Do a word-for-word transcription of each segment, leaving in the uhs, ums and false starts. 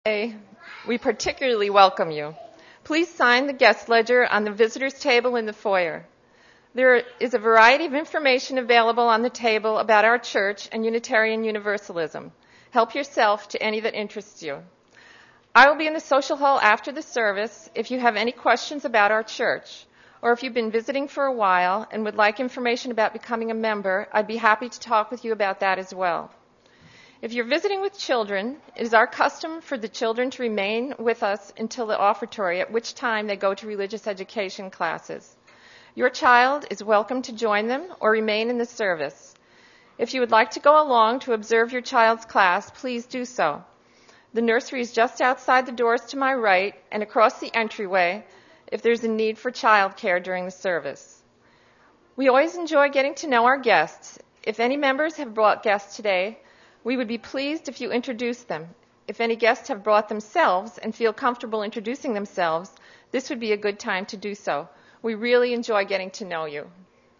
Today, we particularly welcome you. Please sign the guest ledger on the visitors table in the foyer. There is a variety of information available on the table about our church and Unitarian Universalism. Help yourself to any that interests you. I will be in the social hall after the service if you have any questions about our church, or if you've been visiting for a while and would like information about becoming a member, I'd be happy to talk with you about that as well. If you're visiting with children, it is our custom for the children to remain with us until the offertory, at which time they go to religious education classes. Your child is welcome to join them or remain in the service. If you would like to go along to observe your child's class, please do so. The nursery is just outside the doors to my right and across the entryway if there's a need for childcare during the service. We always enjoy getting to know our guests. If any members have brought guests today, we would be pleased if you introduced them. If any guests have brought themselves and feel comfortable introducing themselves, this would be a good time to do so. We really enjoy getting to know you.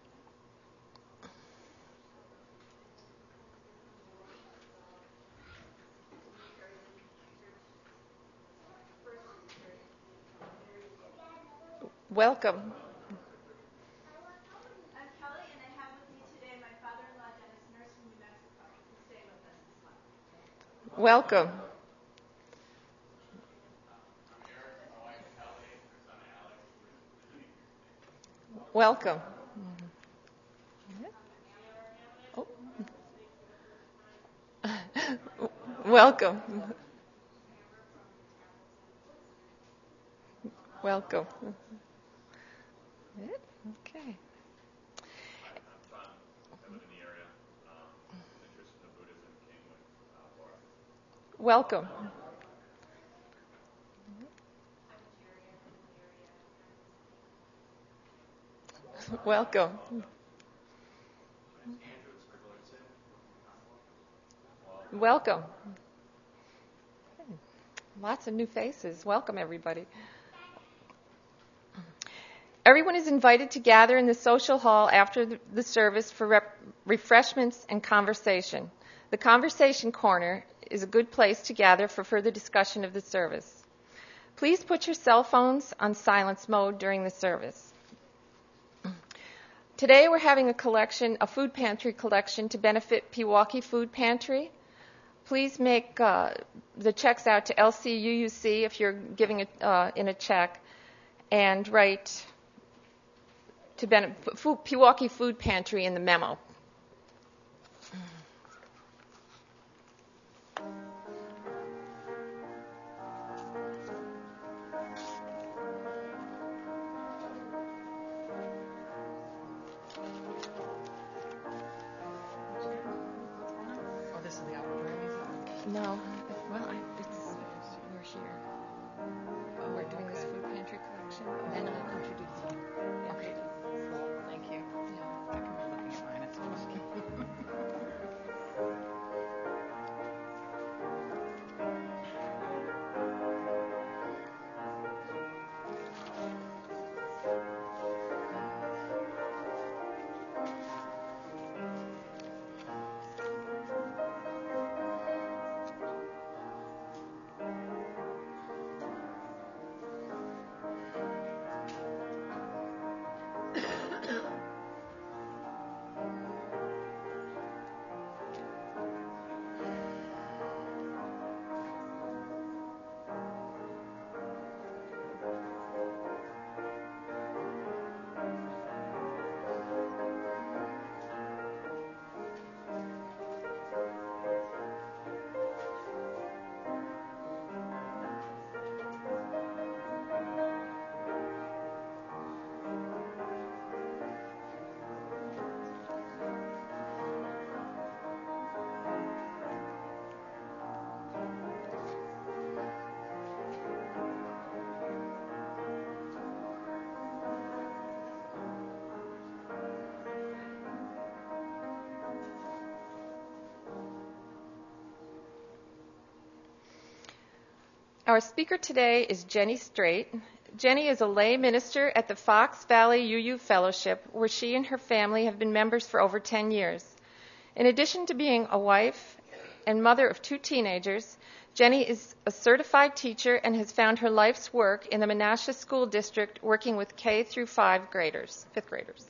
Welcome. Welcome. Welcome. Oh. Welcome. Welcome. Okay. Welcome. Welcome. Welcome. Lots of new faces. Welcome, everybody. Everyone is invited to gather in the social hall after the service for rep- refreshments and conversation. The conversation corner is a good place to gather for further discussion of the service. Please put your cell phones on silence mode during the service. Today we're having a collection, a food pantry collection to benefit Pewaukee Food Pantry. Please make uh, the checks out to L C U U C if you're giving it uh, in a check, and write to ben- food, Pewaukee Food Pantry in the memo. No, well, I, it's, we're here. Oh, we're doing okay. This food pantry collection, and then I'll introduce you. Yeah. Okay. Cool. Thank you. Yeah. I can be looking at mine. It's okay. Our speaker today is Jenny Straight. Jenny is a lay minister at the Fox Valley U U Fellowship, where she and her family have been members for over ten years. In addition to being a wife and mother of two teenagers, Jenny is a certified teacher and has found her life's work in the Menasha School District working with K through five graders, fifth graders.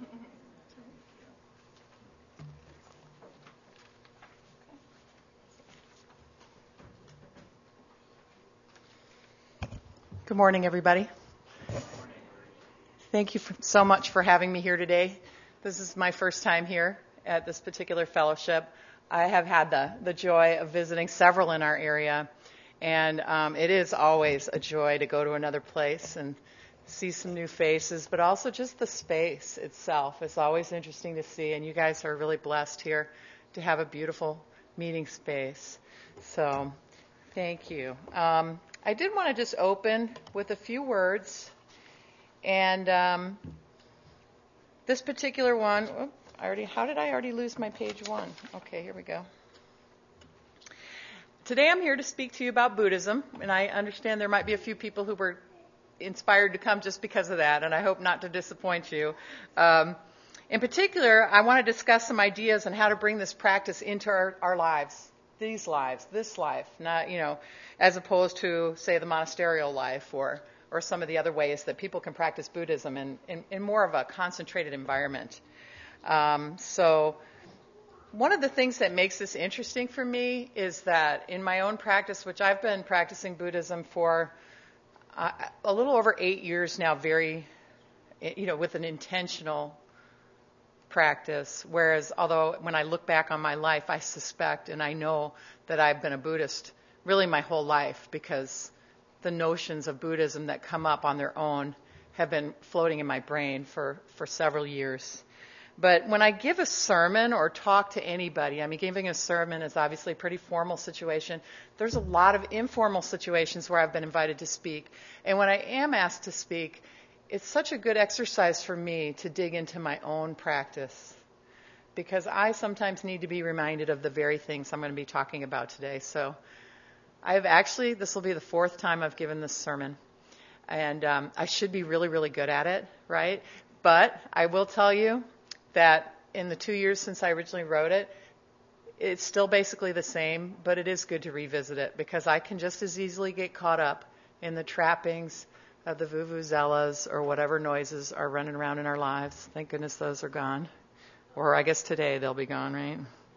Good morning, everybody. Thank you for, so much for having me here today. This is my first time here at this particular fellowship. I have had the, the joy of visiting several in our area, and um, it is always a joy to go to another place and see some new faces, but also just the space itself. It's always interesting to see, and you guys are really blessed here to have a beautiful meeting space. So, thank you. Um, I did want to just open with a few words, and um, this particular one, oh, I already, how did I already lose my page one? Okay, here we go. Today I'm here to speak to you about Buddhism, and I understand there might be a few people who were inspired to come just because of that, and I hope not to disappoint you. Um, in particular, I want to discuss some ideas on how to bring this practice into our, our lives, these lives, this life, not, you know, as opposed to, say, the monasterial life or, or some of the other ways that people can practice Buddhism in, in, in more of a concentrated environment. Um, so one of the things that makes this interesting for me is that in my own practice, which I've been practicing Buddhism for uh, a little over eight years now, very, you know, with an intentional practice, whereas although when I look back on my life, I suspect and I know that I've been a Buddhist really my whole life because the notions of Buddhism that come up on their own have been floating in my brain for, for several years. But when I give a sermon or talk to anybody, I mean, giving a sermon is obviously a pretty formal situation. There's a lot of informal situations where I've been invited to speak. And when I am asked to speak, it's such a good exercise for me to dig into my own practice because I sometimes need to be reminded of the very things I'm going to be talking about today. So I've actually, this will be the fourth time I've given this sermon. And um, I should be really, really good at it, right? But I will tell you that in the two years since I originally wrote it, it's still basically the same, but it is good to revisit it because I can just as easily get caught up in the trappings of the vuvuzelas or whatever noises are running around in our lives. Thank goodness those are gone. Or I guess today they'll be gone, right?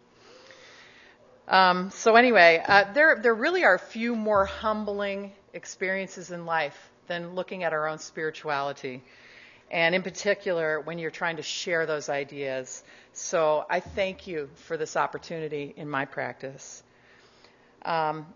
Um, so anyway, uh, there there really are few more humbling experiences in life than looking at our own spirituality. And in particular, when you're trying to share those ideas. So I thank you for this opportunity in my practice. Um,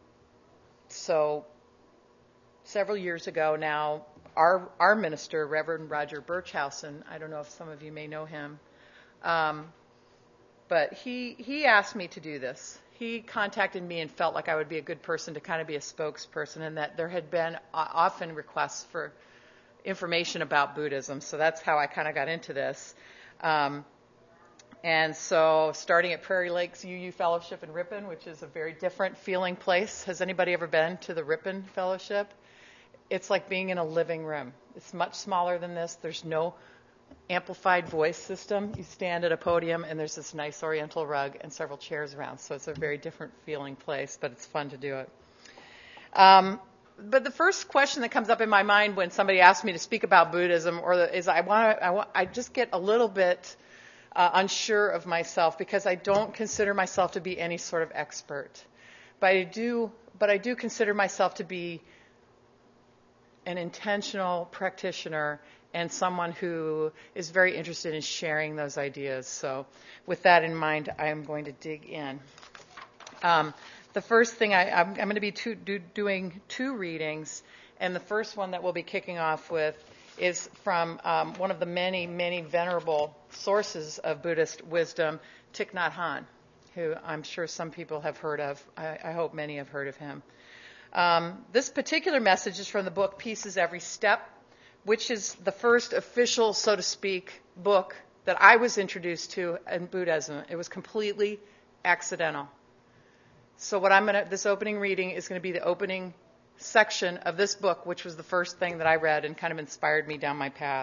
so several years ago now, our our minister, Reverend Roger Birchhausen, I don't know if some of you may know him, um, but he he asked me to do this. He contacted me and felt like I would be a good person to kind of be a spokesperson, and that there had been often requests for information about Buddhism. So that's how I kind of got into this. Um, and so starting at Prairie Lakes U U Fellowship in Ripon, which is a very different feeling place. Has anybody ever been to the Ripon Fellowship? It's like being in a living room. It's much smaller than this. There's no amplified voice system. You stand at a podium and there's this nice oriental rug and several chairs around. So it's a very different feeling place, but it's fun to do it. Um, But the first question that comes up in my mind when somebody asks me to speak about Buddhism, or the, is I want to, I, want, I just get a little bit uh, unsure of myself because I don't consider myself to be any sort of expert. But I do, but I do consider myself to be an intentional practitioner and someone who is very interested in sharing those ideas. So, with that in mind, I am going to dig in. Um, The first thing, I, I'm, I'm going to be two, do, doing two readings, and the first one that we'll be kicking off with is from um, one of the many, many venerable sources of Buddhist wisdom, Thich Nhat Hanh, who I'm sure some people have heard of. I, I hope many have heard of him. Um, this particular message is from the book Peace is Every Step, which is the first official, so to speak, book that I was introduced to in Buddhism. It was completely accidental. So what I'm going to, this opening reading is going to be the opening section of this book, which was the first thing that I read and kind of inspired me down my path.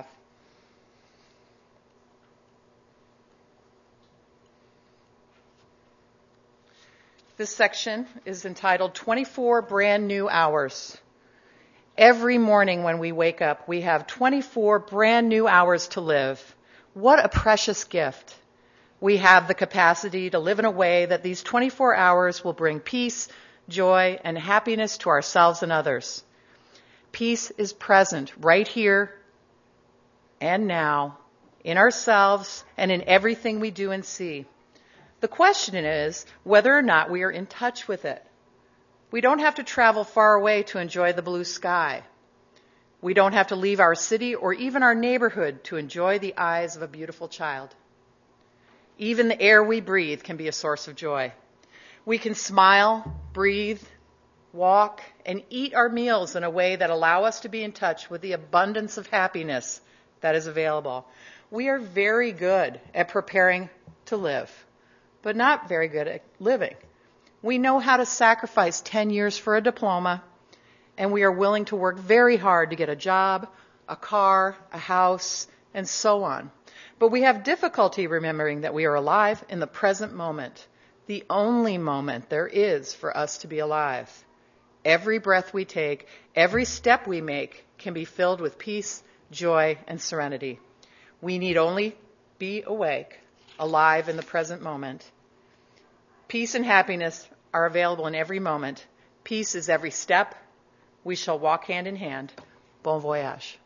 This section is entitled twenty-four Brand New Hours. Every morning when we wake up, we have twenty-four brand new hours to live. What a precious gift. We have the capacity to live in a way that these twenty-four hours will bring peace, joy, and happiness to ourselves and others. Peace is present right here and now, in ourselves and in everything we do and see. The question is whether or not we are in touch with it. We don't have to travel far away to enjoy the blue sky. We don't have to leave our city or even our neighborhood to enjoy the eyes of a beautiful child. Even the air we breathe can be a source of joy. We can smile, breathe, walk, and eat our meals in a way that allow us to be in touch with the abundance of happiness that is available. We are very good at preparing to live, but not very good at living. We know how to sacrifice ten years for a diploma, and we are willing to work very hard to get a job, a car, a house, and so on. But we have difficulty remembering that we are alive in the present moment, the only moment there is for us to be alive. Every breath we take, every step we make can be filled with peace, joy, and serenity. We need only be awake, alive in the present moment. Peace and happiness are available in every moment. Peace is every step. We shall walk hand in hand. Bon voyage.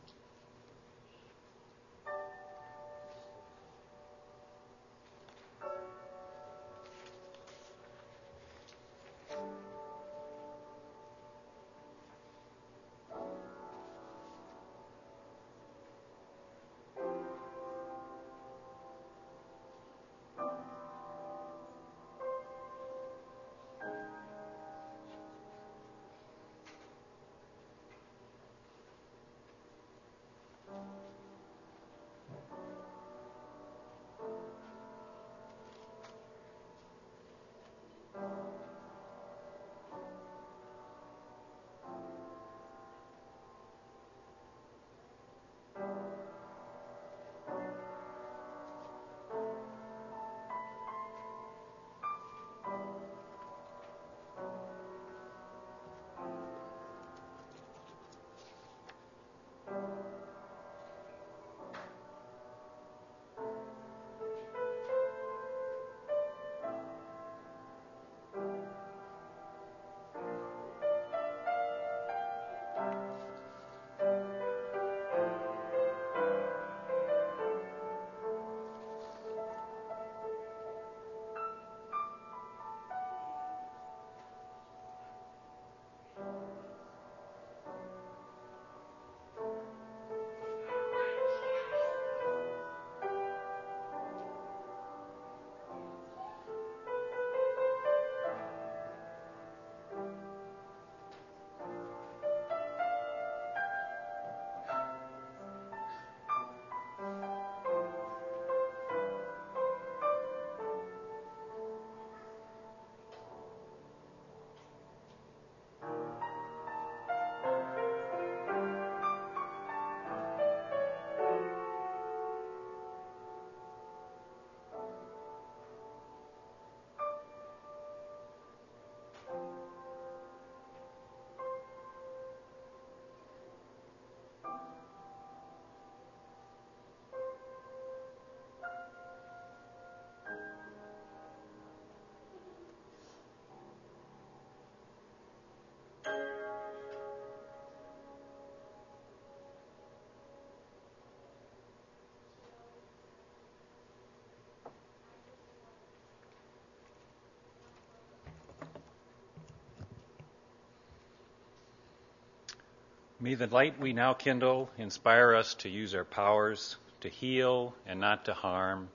May the light we now kindle inspire us to use our powers to heal and not to harm,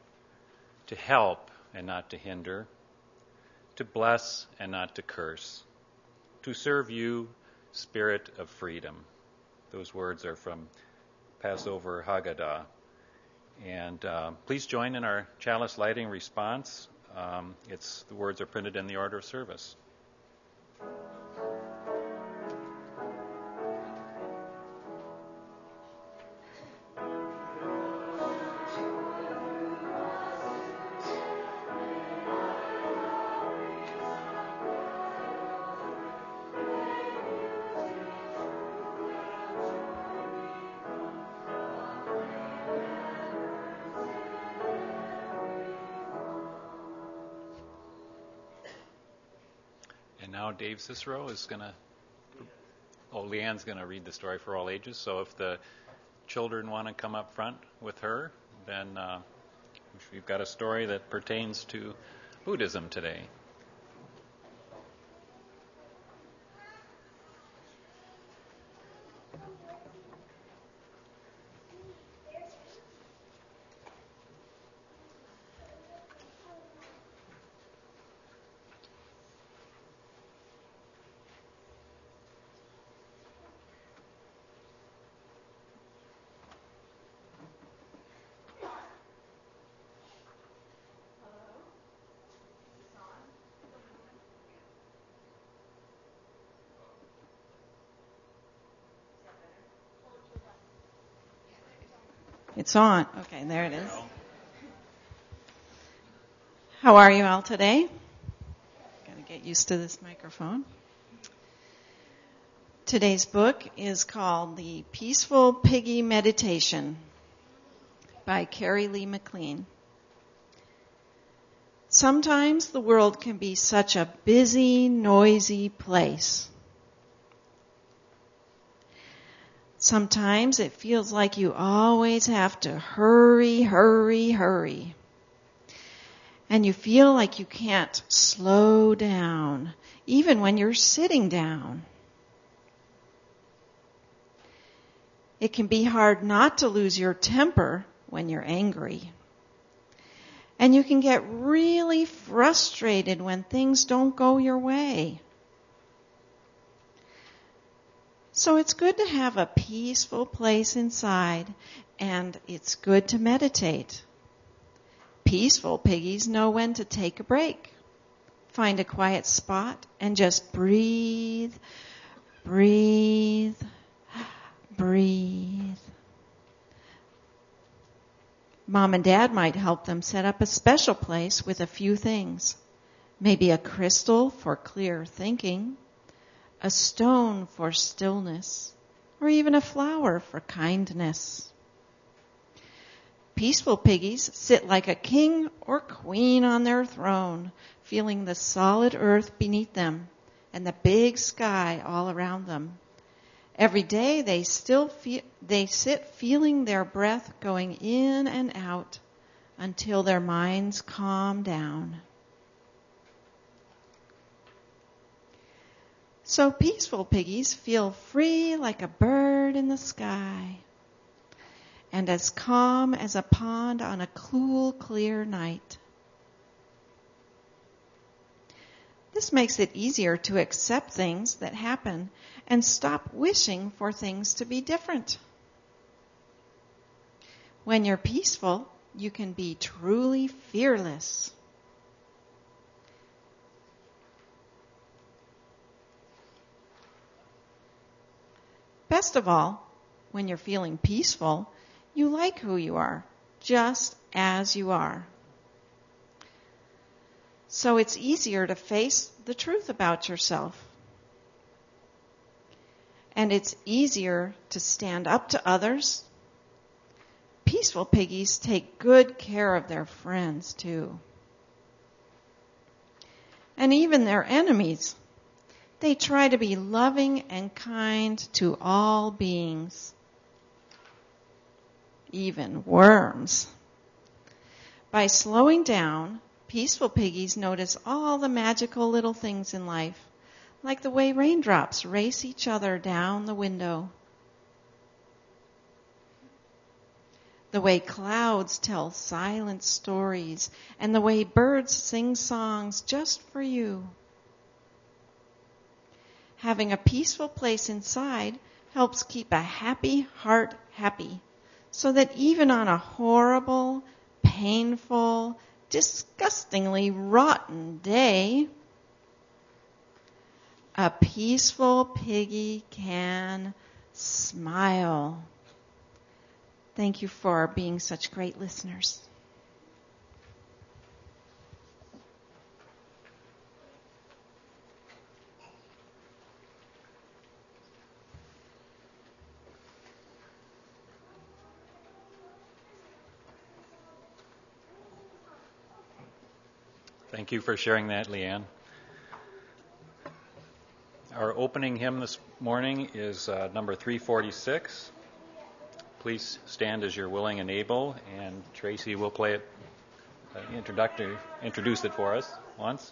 to help and not to hinder, to bless and not to curse, to serve you, Spirit of freedom. Those words are from Passover Haggadah. And uh, please join in our chalice lighting response. Um, it's the words are printed in the order of service. now Dave Cicero is going to, oh, Leanne's going to read the story for all ages. So if the children want to come up front with her, then uh, we've got a story that pertains to Buddhism today. It's on. Okay, there it is. How are you all today? Got to get used to this microphone. Today's book is called The Peaceful Piggy Meditation by Carrie Lee McLean. Sometimes the world can be such a busy, noisy place. Sometimes it feels like you always have to hurry, hurry, hurry. And you feel like you can't slow down, even when you're sitting down. It can be hard not to lose your temper when you're angry. And you can get really frustrated when things don't go your way. So it's good to have a peaceful place inside, and it's good to meditate. Peaceful piggies know when to take a break. Find a quiet spot and just breathe, breathe, breathe. Mom and Dad might help them set up a special place with a few things. Maybe a crystal for clear thinking, a stone for stillness, or even a flower for kindness. Peaceful piggies sit like a king or queen on their throne, feeling the solid earth beneath them and the big sky all around them. Every day they still feel, they sit feeling their breath going in and out until their minds calm down. So peaceful piggies feel free like a bird in the sky and as calm as a pond on a cool, clear night. This makes it easier to accept things that happen and stop wishing for things to be different. When you're peaceful, you can be truly fearless. Best of all, when you're feeling peaceful, you like who you are, just as you are. So it's easier to face the truth about yourself. And it's easier to stand up to others. Peaceful piggies take good care of their friends, too. And even their enemies. They try to be loving and kind to all beings, even worms. By slowing down, peaceful piggies notice all the magical little things in life, like the way raindrops race each other down the window, the way clouds tell silent stories, and the way birds sing songs just for you. Having a peaceful place inside helps keep a happy heart happy, so that even on a horrible, painful, disgustingly rotten day, a peaceful piggy can smile. Thank you for being such great listeners. Thank you for sharing that, Leanne. our opening hymn this morning is uh, number three forty-six. Please stand as you're willing and able, and Tracy will play it, uh, introductory, introduce it for us once.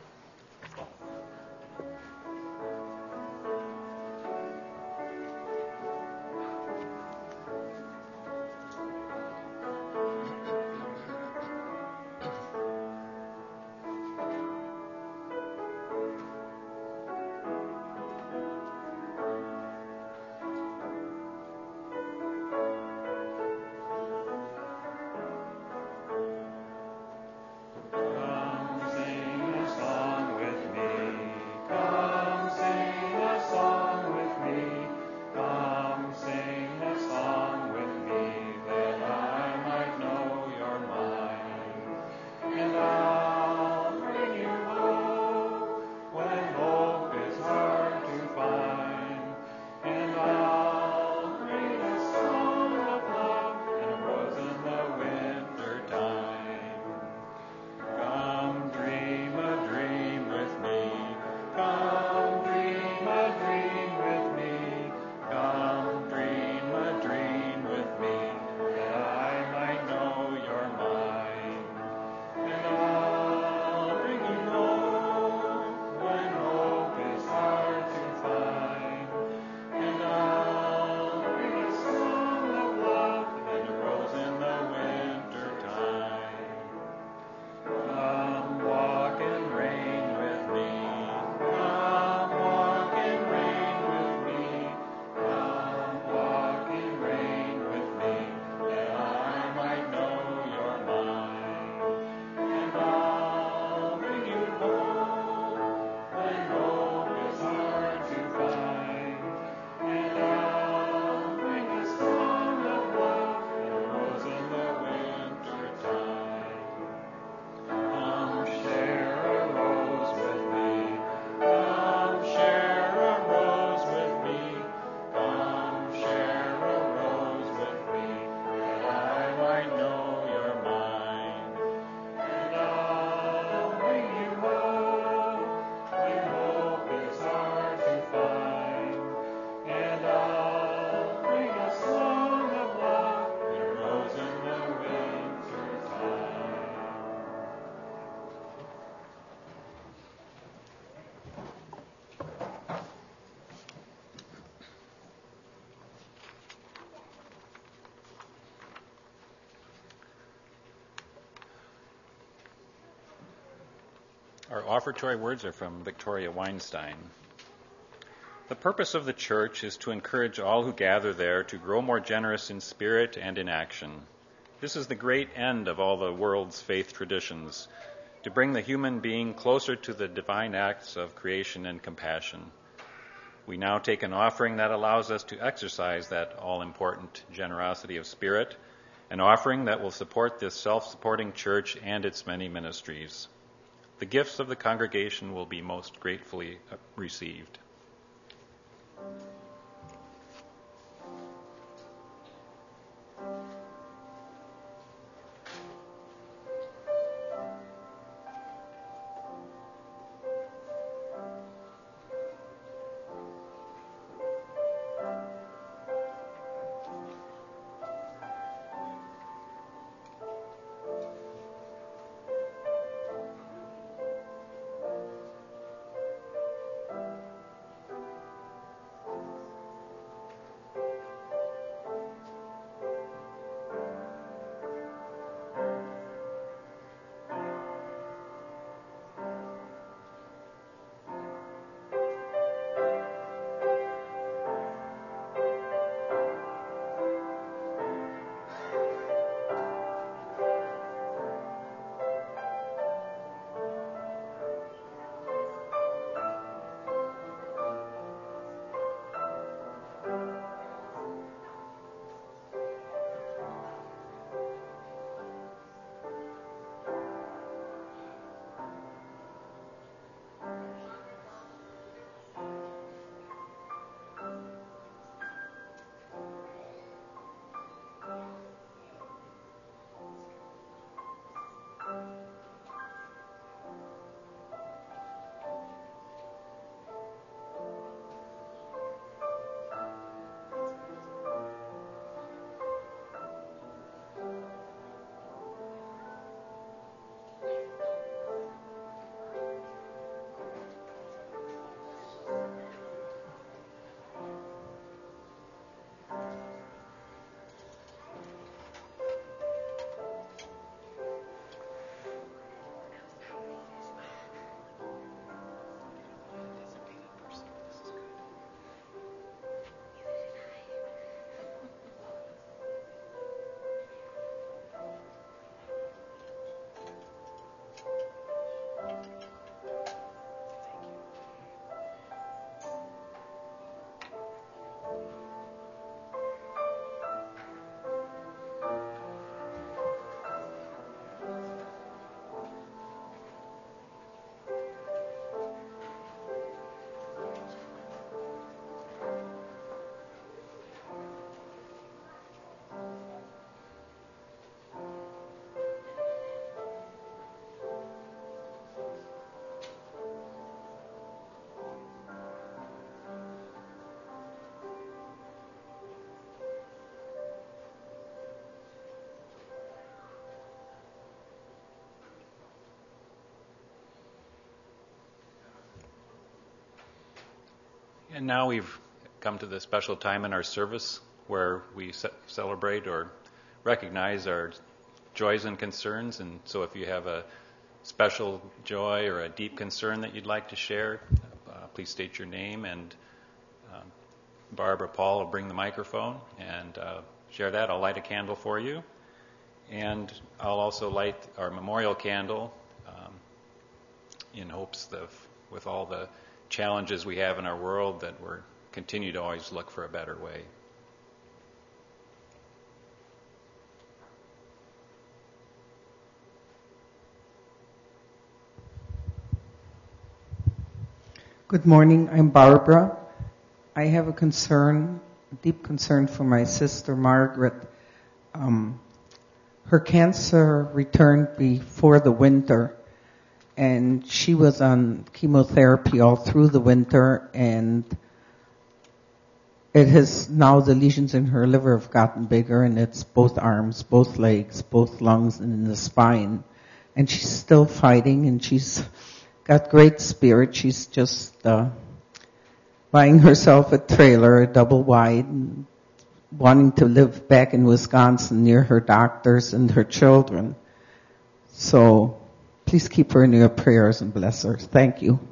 Our offertory words are from Victoria Weinstein. The purpose of the church is to encourage all who gather there to grow more generous in spirit and in action. This is the great end of all the world's faith traditions, to bring the human being closer to the divine acts of creation and compassion. We now take an offering that allows us to exercise that all-important generosity of spirit, an offering that will support this self-supporting church and its many ministries. The gifts of the congregation will be most gratefully received. And now we've come to the special time in our service where we ce- celebrate or recognize our joys and concerns. And so if you have a special joy or a deep concern that you'd like to share, uh, please state your name, and um, Barb or Paul will bring the microphone and uh, share that. I'll light a candle for you. And I'll also light our memorial candle um, in hopes that with all the challenges we have in our world that we're continue to always look for a better way. Good morning. I'm Barbara. I have a concern, a deep concern for my sister Margaret. Um, her cancer returned before the winter, and she was on chemotherapy all through the winter, and it has now, the lesions in her liver have gotten bigger, and it's both arms, both legs, both lungs, and in the spine. And she's still fighting, and she's got great spirit. She's just uh, buying herself a trailer, a double wide, and wanting to live back in Wisconsin near her doctors and her children. So please keep her in your prayers and bless her. Thank you.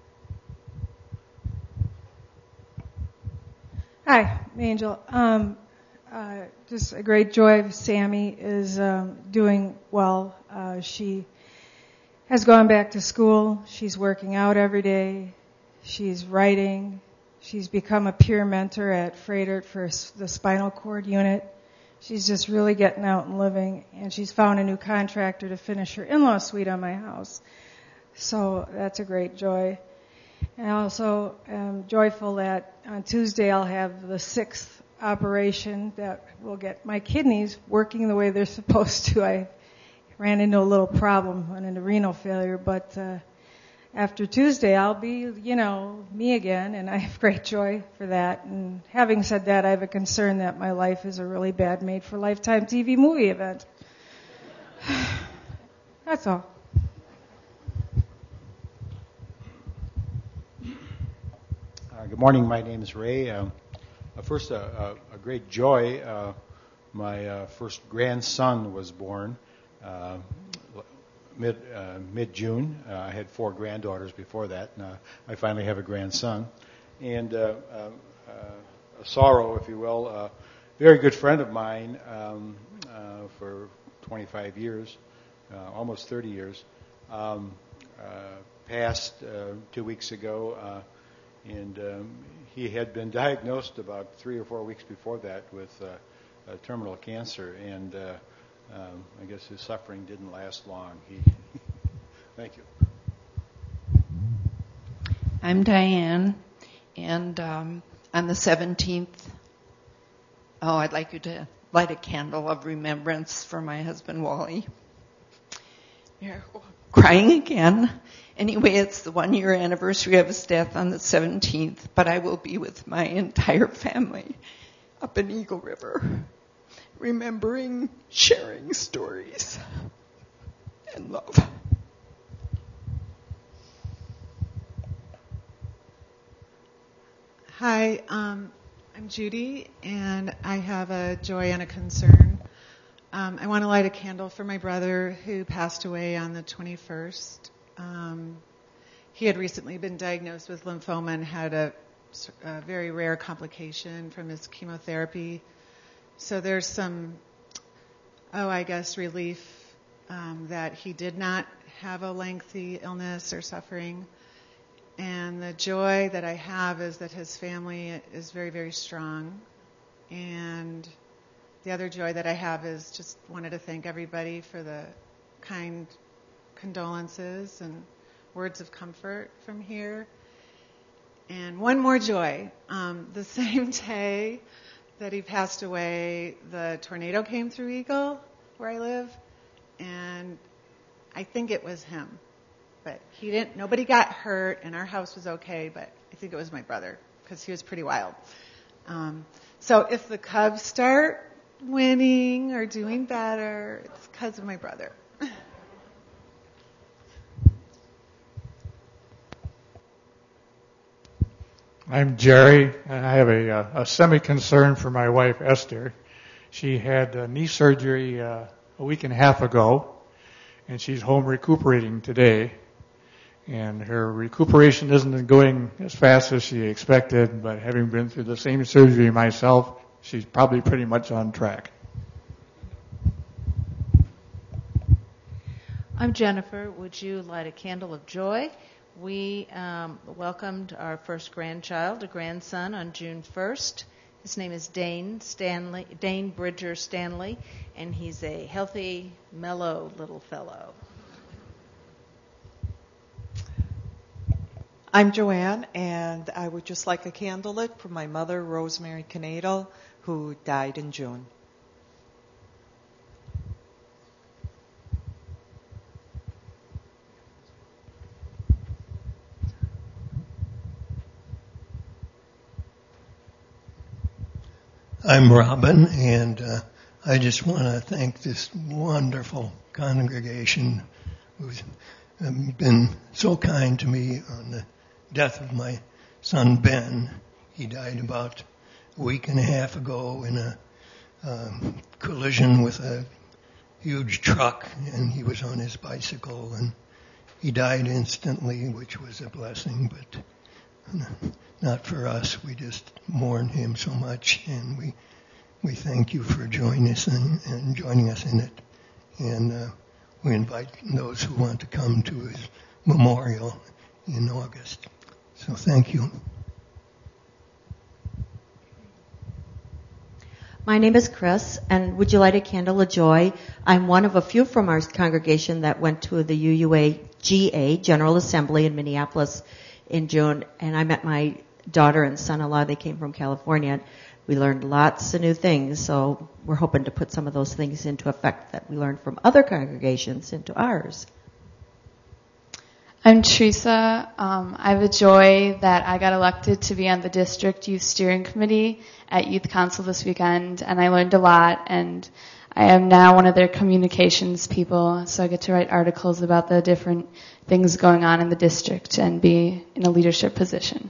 Hi, Angel. Um, uh, just a great joy. Sammy is um, doing well. Uh, she has gone back to school. She's working out every day. She's writing. She's become a peer mentor at Fredert for the spinal cord unit. She's just really getting out and living, and she's found a new contractor to finish her in-law suite on my house. So that's a great joy. And I also am joyful that on Tuesday I'll have the sixth operation that will get my kidneys working the way they're supposed to. I ran into a little problem, went into renal failure, but uh, after Tuesday I'll be, you know, me again, and I have great joy for that. And having said that, I have a concern that my life is a really bad made-for-lifetime T V movie event. That's all. Uh, good morning. My name is Ray. Uh, uh, first, uh, uh, a great joy. Uh, my uh, first grandson was born uh, mid uh, mid June. Uh, I had four granddaughters before that, and uh, I finally have a grandson. And uh, uh, uh, a sorrow, if you will. A very good friend of mine um, uh, for twenty-five years, uh, almost thirty years, um, uh, passed uh, two weeks ago. Uh, And um, he had been diagnosed about three or four weeks before that with uh, uh, terminal cancer, and uh, um, I guess his suffering didn't last long. He Thank you. I'm Diane, and um, on the seventeenth, oh, I'd like you to light a candle of remembrance for my husband, Wally. You're crying again. Anyway, it's the one-year anniversary of his death on the seventeenth, but I will be with my entire family up in Eagle River, remembering, sharing stories and love. Hi, um, I'm Judy, and I have a joy and a concern. Um, I want to light a candle for my brother who passed away on the twenty-first. Um, he had recently been diagnosed with lymphoma and had a, a very rare complication from his chemotherapy. So there's some, oh, I guess, relief um, that he did not have a lengthy illness or suffering. And the joy that I have is that his family is very, very strong. And the other joy that I have is just wanted to thank everybody for the kind condolences and words of comfort from here. And one more joy. Um, the same day that he passed away, the tornado came through Eagle, where I live, and I think it was him. But he didn't, nobody got hurt, and our house was okay, but I think it was my brother, because he was pretty wild. Um, so if the Cubs start winning or doing better, it's because of my brother. I'm Jerry, and I have a, a semi-concern for my wife, Esther. She had uh, knee surgery uh, a week and a half ago, and she's home recuperating today. And her recuperation isn't going as fast as she expected, but having been through the same surgery myself, she's probably pretty much on track. I'm Jennifer. Would you light a candle of joy? We um, welcomed our first grandchild, a grandson, on June first. His name is Dane Stanley, Dane Bridger Stanley, and he's a healthy, mellow little fellow. I'm Joanne, and I would just like a candle lit for my mother, Rosemary Canadal, who died in June. I'm Robin, and uh, I just want to thank this wonderful congregation who's um, been so kind to me on the death of my son Ben. He died about a week and a half ago in a um, collision with a huge truck, and he was on his bicycle, and he died instantly, which was a blessing, but not for us. We just mourn him so much, and we we thank you for joining us in, and joining us in it. And uh, we invite those who want to come to his memorial in August. So thank you. My name is Chris, and would you light a candle of joy? I'm one of a few from our congregation that went to the U U A G A General Assembly in Minneapolis in June, and I met my daughter and son-in-law. They came from California. We learned lots of new things, so we're hoping to put some of those things into effect that we learned from other congregations into ours. I'm Teresa. Um, I have a joy that I got elected to be on the district youth steering committee at Youth Council this weekend, and I learned a lot, and I am now one of their communications people, so I get to write articles about the different things going on in the district and be in a leadership position.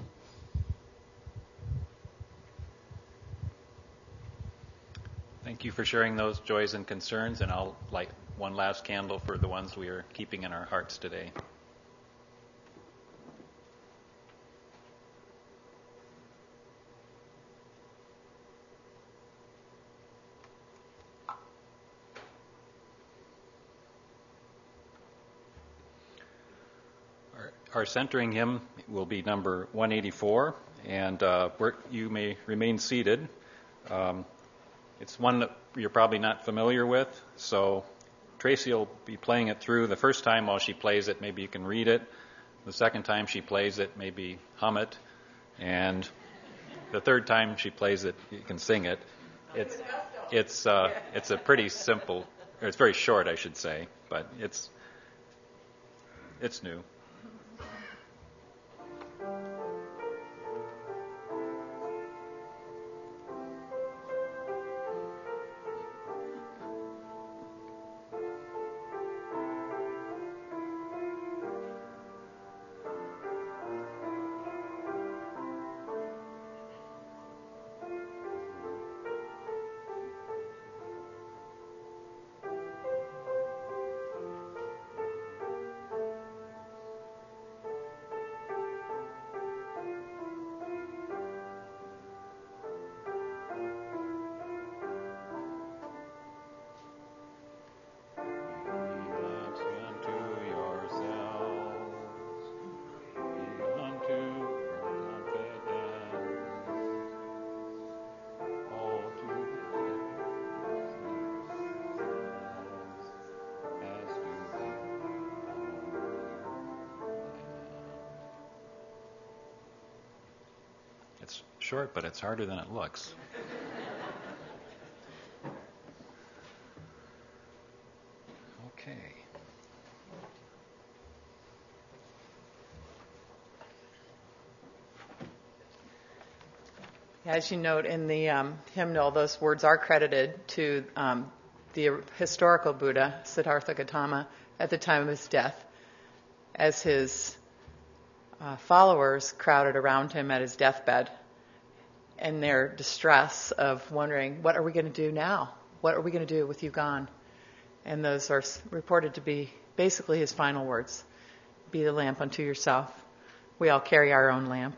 Thank you for sharing those joys and concerns, and I'll light one last candle for the ones we are keeping in our hearts today. Our centering hymn will be number one eighty-four, and uh, you may remain seated. Um, it's one that you're probably not familiar with, so Tracy will be playing it through. The first time while she plays it, maybe you can read it. The second time she plays it, maybe hum it. And the third time she plays it, you can sing it. It's it's uh, it's a pretty simple, or it's very short, I should say, but it's it's new. It's short, but it's harder than it looks. Okay. As you note in the um, hymnal, those words are credited to um, the historical Buddha, Siddhartha Gautama, at the time of his death, as his uh, followers crowded around him at his deathbed in their distress of wondering, what are we going to do now? What are we going to do with you gone? And those are reported to be basically his final words. Be the lamp unto yourself. We all carry our own lamp.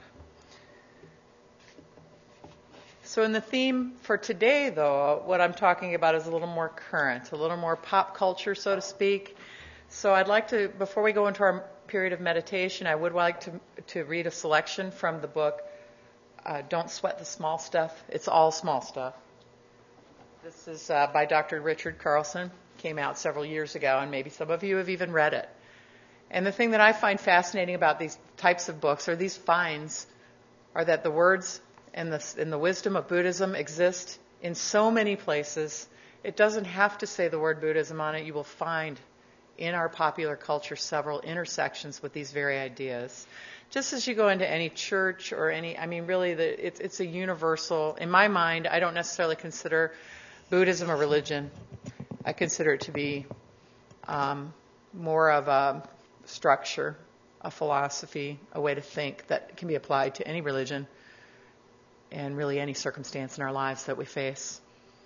So in the theme for today, though, what I'm talking about is a little more current, a little more pop culture, so to speak. So I'd like to, before we go into our period of meditation, I would like to, to read a selection from the book, uh, Don't Sweat the Small Stuff. It's all small stuff. This is uh, by Doctor Richard Carlson. Came out several years ago, and maybe some of you have even read it. And the thing that I find fascinating about these types of books, or these finds, are that the words and the, and the wisdom of Buddhism exist in so many places. It doesn't have to say the word Buddhism on it. You will find in our popular culture several intersections with these very ideas. Just as you go into any church or any, I mean, really, the, it's, it's a universal. In my mind, I don't necessarily consider Buddhism a religion. I consider it to be um, more of a structure, a philosophy, a way to think that can be applied to any religion and really any circumstance in our lives that we face.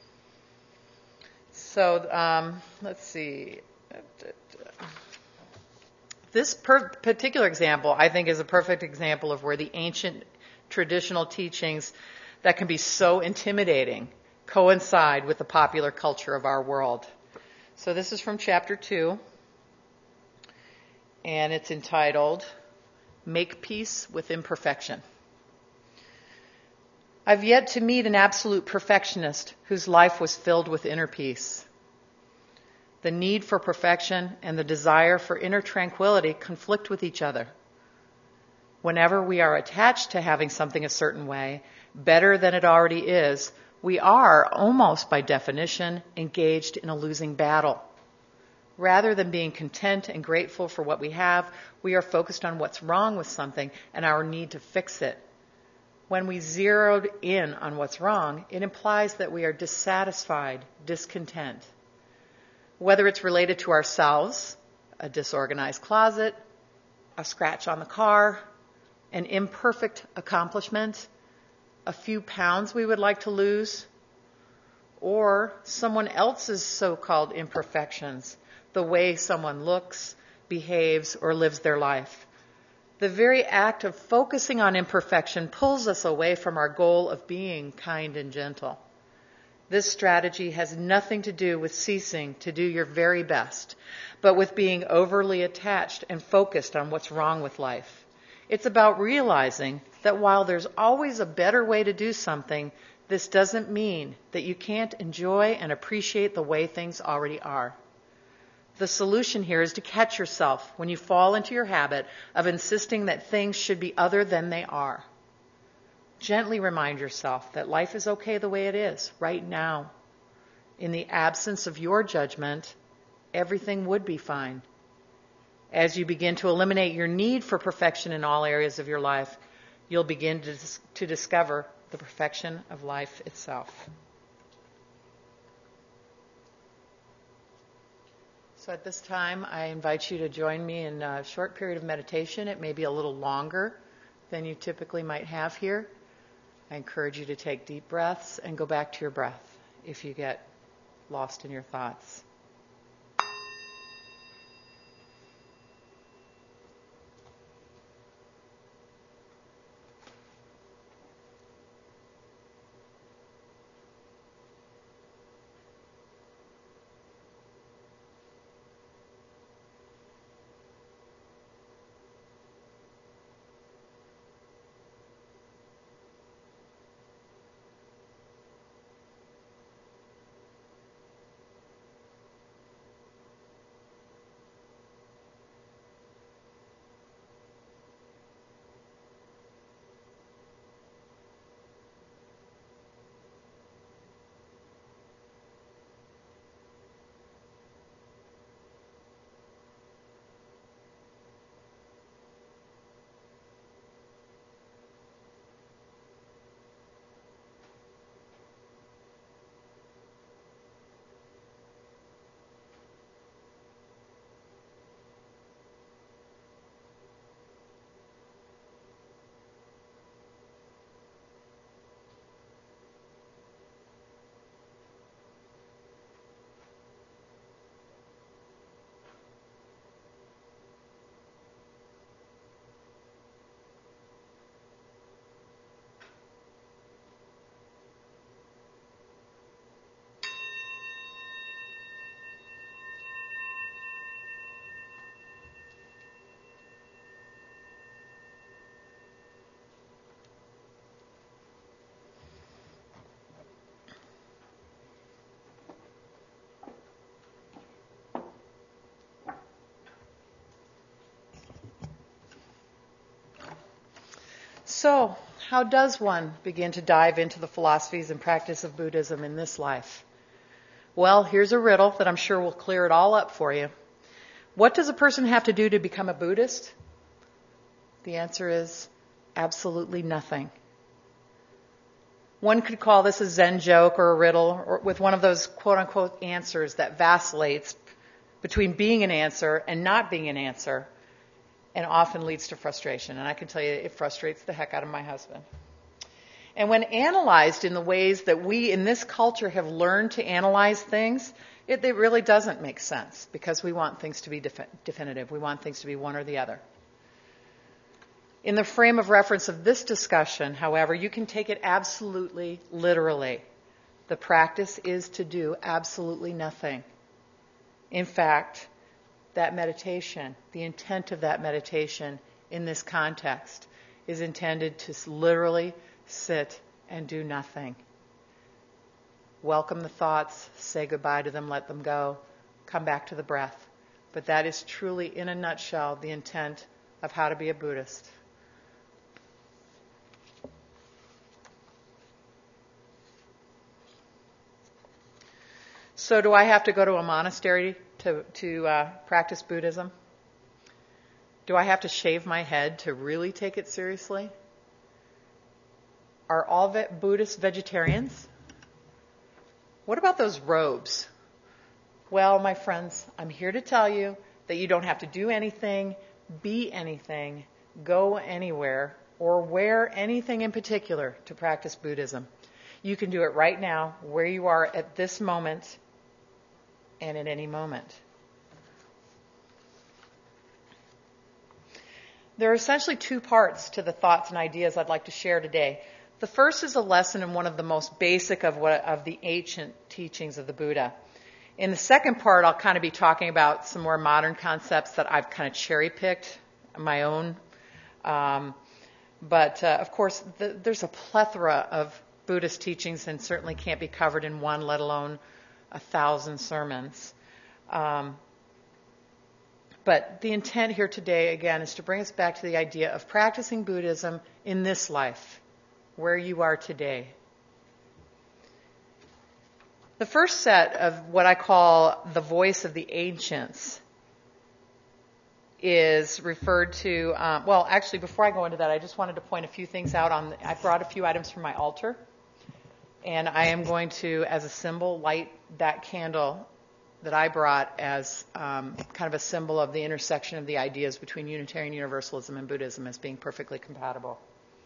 So um, let's see. This per- particular example, I think, is a perfect example of where the ancient traditional teachings that can be so intimidating coincide with the popular culture of our world. So this is from chapter two, and it's entitled, Make Peace with Imperfection. I've yet to meet an absolute perfectionist whose life was filled with inner peace. The need for perfection and the desire for inner tranquility conflict with each other. Whenever we are attached to having something a certain way, better than it already is, we are, almost by definition, engaged in a losing battle. Rather than being content and grateful for what we have, we are focused on what's wrong with something and our need to fix it. When we zeroed in on what's wrong, it implies that we are dissatisfied, discontent. Whether it's related to ourselves, a disorganized closet, a scratch on the car, an imperfect accomplishment, a few pounds we would like to lose, or someone else's so-called imperfections, the way someone looks, behaves, or lives their life. The very act of focusing on imperfection pulls us away from our goal of being kind and gentle. This strategy has nothing to do with ceasing to do your very best, but with being overly attached and focused on what's wrong with life. It's about realizing that while there's always a better way to do something, this doesn't mean that you can't enjoy and appreciate the way things already are. The solution here is to catch yourself when you fall into your habit of insisting that things should be other than they are. Gently remind yourself that life is okay the way it is, right now. In the absence of your judgment, everything would be fine. As you begin to eliminate your need for perfection in all areas of your life, you'll begin to, to discover the perfection of life itself. So at this time, I invite you to join me in a short period of meditation. It may be a little longer than you typically might have here. I encourage you to take deep breaths and go back to your breath if you get lost in your thoughts. So, how does one begin to dive into the philosophies and practice of Buddhism in this life? Well, here's a riddle that I'm sure will clear it all up for you. What does a person have to do to become a Buddhist? The answer is absolutely nothing. One could call this a Zen joke or a riddle, or with one of those quote-unquote answers that vacillates between being an answer and not being an answer, and often leads to frustration. And I can tell you it frustrates the heck out of my husband. And when analyzed in the ways that we in this culture have learned to analyze things, it, it really doesn't make sense, because we want things to be defi- definitive. We want things to be one or the other. In the frame of reference of this discussion, however, you can take it absolutely literally. The practice is to do absolutely nothing. In fact, that meditation, the intent of that meditation in this context is intended to literally sit and do nothing. Welcome the thoughts, say goodbye to them, let them go, come back to the breath. But that is truly, in a nutshell, the intent of how to be a Buddhist. So do I have to go to a monastery to, to uh, practice Buddhism? Do I have to shave my head to really take it seriously? Are all ve- Buddhists vegetarians? What about those robes? Well, my friends, I'm here to tell you that you don't have to do anything, be anything, go anywhere, or wear anything in particular to practice Buddhism. You can do it right now, where you are at this moment, and at any moment. There are essentially two parts to the thoughts and ideas I'd like to share today. The first is a lesson in one of the most basic of what of the ancient teachings of the Buddha. In the second part, I'll kind of be talking about some more modern concepts that I've kind of cherry-picked, my own. Um, but, uh, of course, the, there's a plethora of Buddhist teachings and certainly can't be covered in one, let alone a thousand sermons. Um, but the intent here today, again, is to bring us back to the idea of practicing Buddhism in this life, where you are today. The first set of what I call the voice of the ancients is referred to, um, well, actually, before I go into that, I just wanted to point a few things out. On the, I brought a few items from my altar. And I am going to, as a symbol, light that candle that I brought as um, kind of a symbol of the intersection of the ideas between Unitarian Universalism and Buddhism as being perfectly compatible.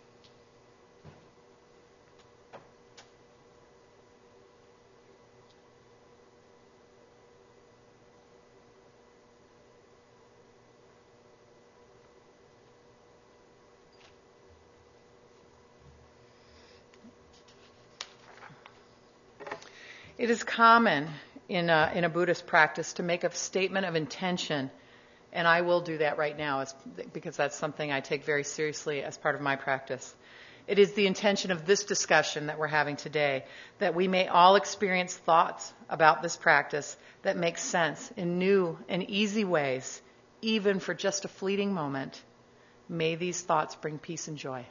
It is common in a, in a Buddhist practice to make a statement of intention, and I will do that right now as, because that's something I take very seriously as part of my practice. It is the intention of this discussion that we're having today that we may all experience thoughts about this practice that make sense in new and easy ways, even for just a fleeting moment. May these thoughts bring peace and joy.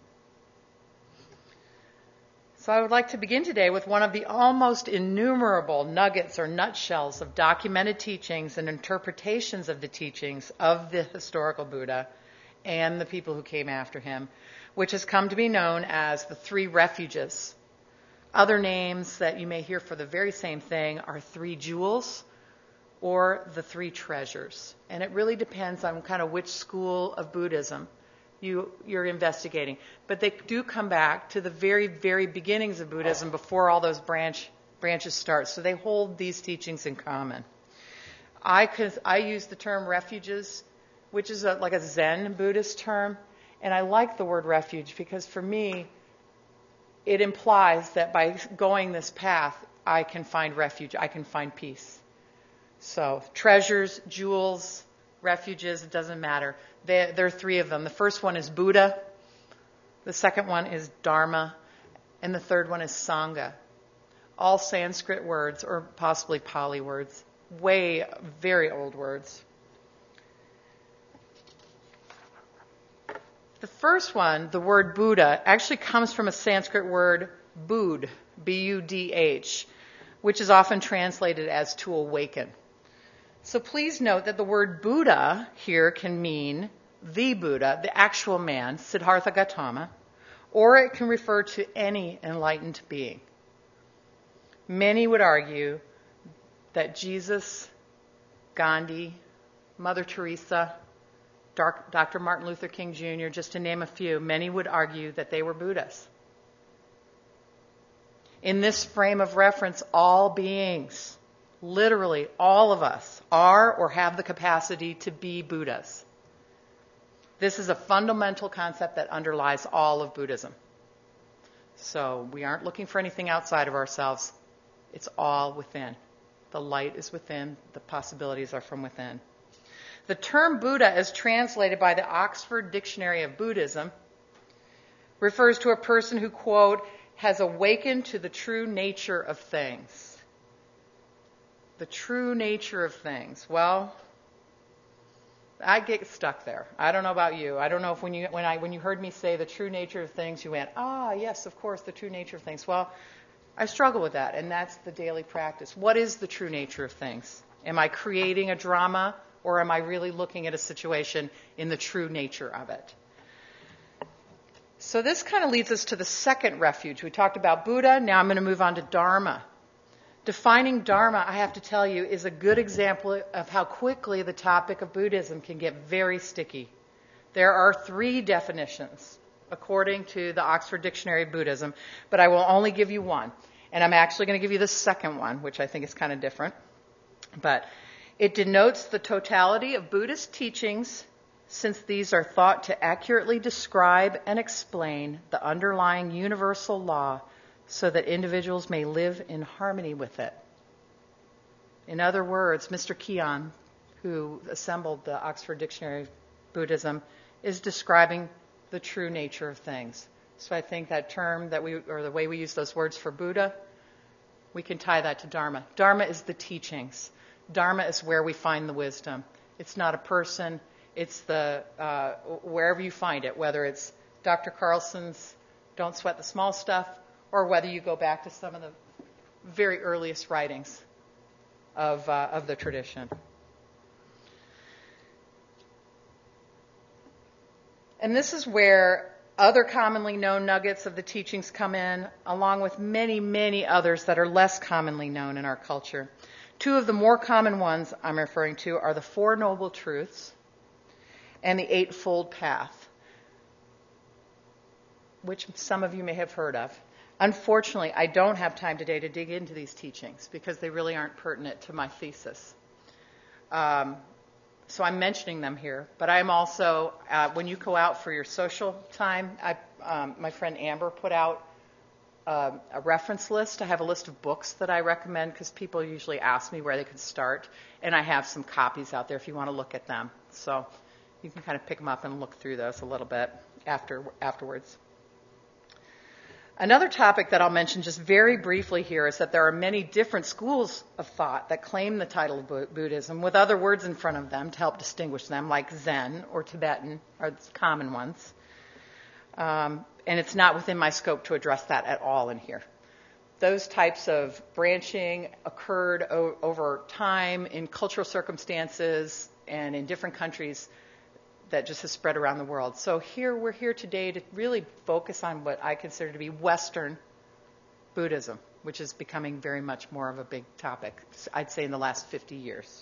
So I would like to begin today with one of the almost innumerable nuggets or nutshells of documented teachings and interpretations of the teachings of the historical Buddha and the people who came after him, which has come to be known as the three refuges. Other names that you may hear for the very same thing are three jewels or the three treasures. And it really depends on kind of which school of Buddhism You, you're investigating. But they do come back to the very, very beginnings of Buddhism before all those branch, branches start. So they hold these teachings in common. I, could, I use the term refuges, which is a, like a Zen Buddhist term. And I like the word refuge because for me, it implies that by going this path, I can find refuge. I can find peace. So treasures, jewels, refuges, it doesn't matter. There, there are three of them. The first one is Buddha. The second one is Dharma. And the third one is Sangha. All Sanskrit words, or possibly Pali words. Way, very old words. The first one, the word Buddha, actually comes from a Sanskrit word budh, B U D H, which is often translated as to awaken. So please note that the word Buddha here can mean the Buddha, the actual man, Siddhartha Gautama, or it can refer to any enlightened being. Many would argue that Jesus, Gandhi, Mother Teresa, Doctor Martin Luther King Junior, just to name a few, many would argue that they were Buddhas. In this frame of reference, all beings, literally all of us, are or have the capacity to be Buddhas. This is a fundamental concept that underlies all of Buddhism. So we aren't looking for anything outside of ourselves. It's all within. The light is within. The possibilities are from within. The term Buddha, as translated by the Oxford Dictionary of Buddhism, refers to a person who, quote, has awakened to the true nature of things. The true nature of things. Well, I get stuck there. I don't know about you. I don't know if when you when I when you heard me say the true nature of things, you went, ah, yes, of course, the true nature of things. Well, I struggle with that, and that's the daily practice. What is the true nature of things? Am I creating a drama, or am I really looking at a situation in the true nature of it? So this kind of leads us to the second refuge. We talked about Buddha. Now I'm going to move on to Dharma. Defining Dharma, I have to tell you, is a good example of how quickly the topic of Buddhism can get very sticky. There are three definitions, according to the Oxford Dictionary of Buddhism, but I will only give you one. And I'm actually going to give you the second one, which I think is kind of different. But it denotes the totality of Buddhist teachings, since these are thought to accurately describe and explain the underlying universal law so that individuals may live in harmony with it. In other words, Mister Keon, who assembled the Oxford Dictionary of Buddhism, is describing the true nature of things. So I think that term that we, or the way we use those words for Buddha, we can tie that to Dharma. Dharma is the teachings. Dharma is where we find the wisdom. It's not a person. It's the uh, wherever you find it, whether it's Doctor Carlson's Don't Sweat the Small Stuff, or whether you go back to some of the very earliest writings of uh, of the tradition. And this is where other commonly known nuggets of the teachings come in, along with many, many others that are less commonly known in our culture. Two of the more common ones I'm referring to are the Four Noble Truths and the Eightfold Path, which some of you may have heard of. Unfortunately, I don't have time today to dig into these teachings because they really aren't pertinent to my thesis. Um, so I'm mentioning them here. But I'm also, uh, when you go out for your social time, I, um, my friend Amber put out uh, a reference list. I have a list of books that I recommend because people usually ask me where they could start. And I have some copies out there if you want to look at them. So you can kind of pick them up and look through those a little bit after afterwards. Another topic that I'll mention just very briefly here is that there are many different schools of thought that claim the title of Buddhism with other words in front of them to help distinguish them, like Zen or Tibetan are the common ones. Um, and it's not within my scope to address that at all in here. Those types of branching occurred o- over time in cultural circumstances and in different countries that just has spread around the world. So here, we're here today to really focus on what I consider to be Western Buddhism, which is becoming very much more of a big topic, I'd say in the last fifty years.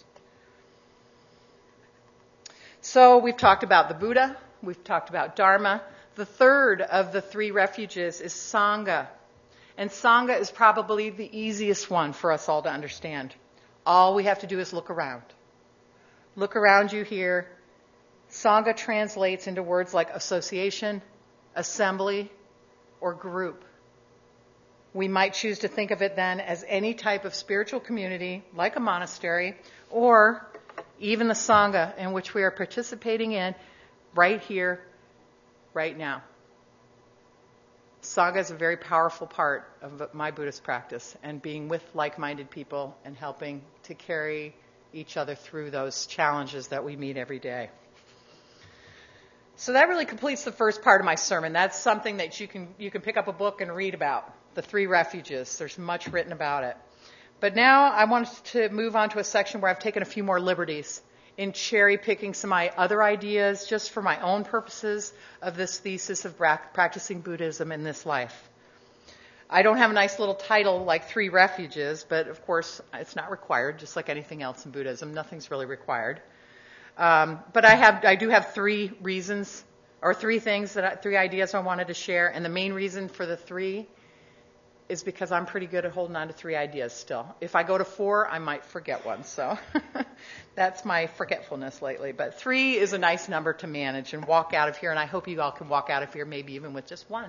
So we've talked about the Buddha, we've talked about Dharma. The third of the three refuges is Sangha. And Sangha is probably the easiest one for us all to understand. All we have to do is look around. Look around you here. Sangha translates into words like association, assembly, or group. We might choose to think of it then as any type of spiritual community, like a monastery, or even the Sangha in which we are participating in right here, right now. Sangha is a very powerful part of my Buddhist practice, and being with like-minded people and helping to carry each other through those challenges that we meet every day. So that really completes the first part of my sermon. That's something that you can you can pick up a book and read about, the three refuges. There's much written about it. But now I want to move on to a section where I've taken a few more liberties in cherry picking some of my other ideas just for my own purposes of this thesis of practicing Buddhism in this life. I don't have a nice little title like Three Refuges, but of course it's not required, just like anything else in Buddhism. Nothing's really required. Um, but I have, I do have three reasons, or three things that, I, three ideas I wanted to share, and the main reason for the three is because I'm pretty good at holding on to three ideas still. If I go to four, I might forget one, so that's my forgetfulness lately. But three is a nice number to manage and walk out of here, and I hope you all can walk out of here maybe even with just one.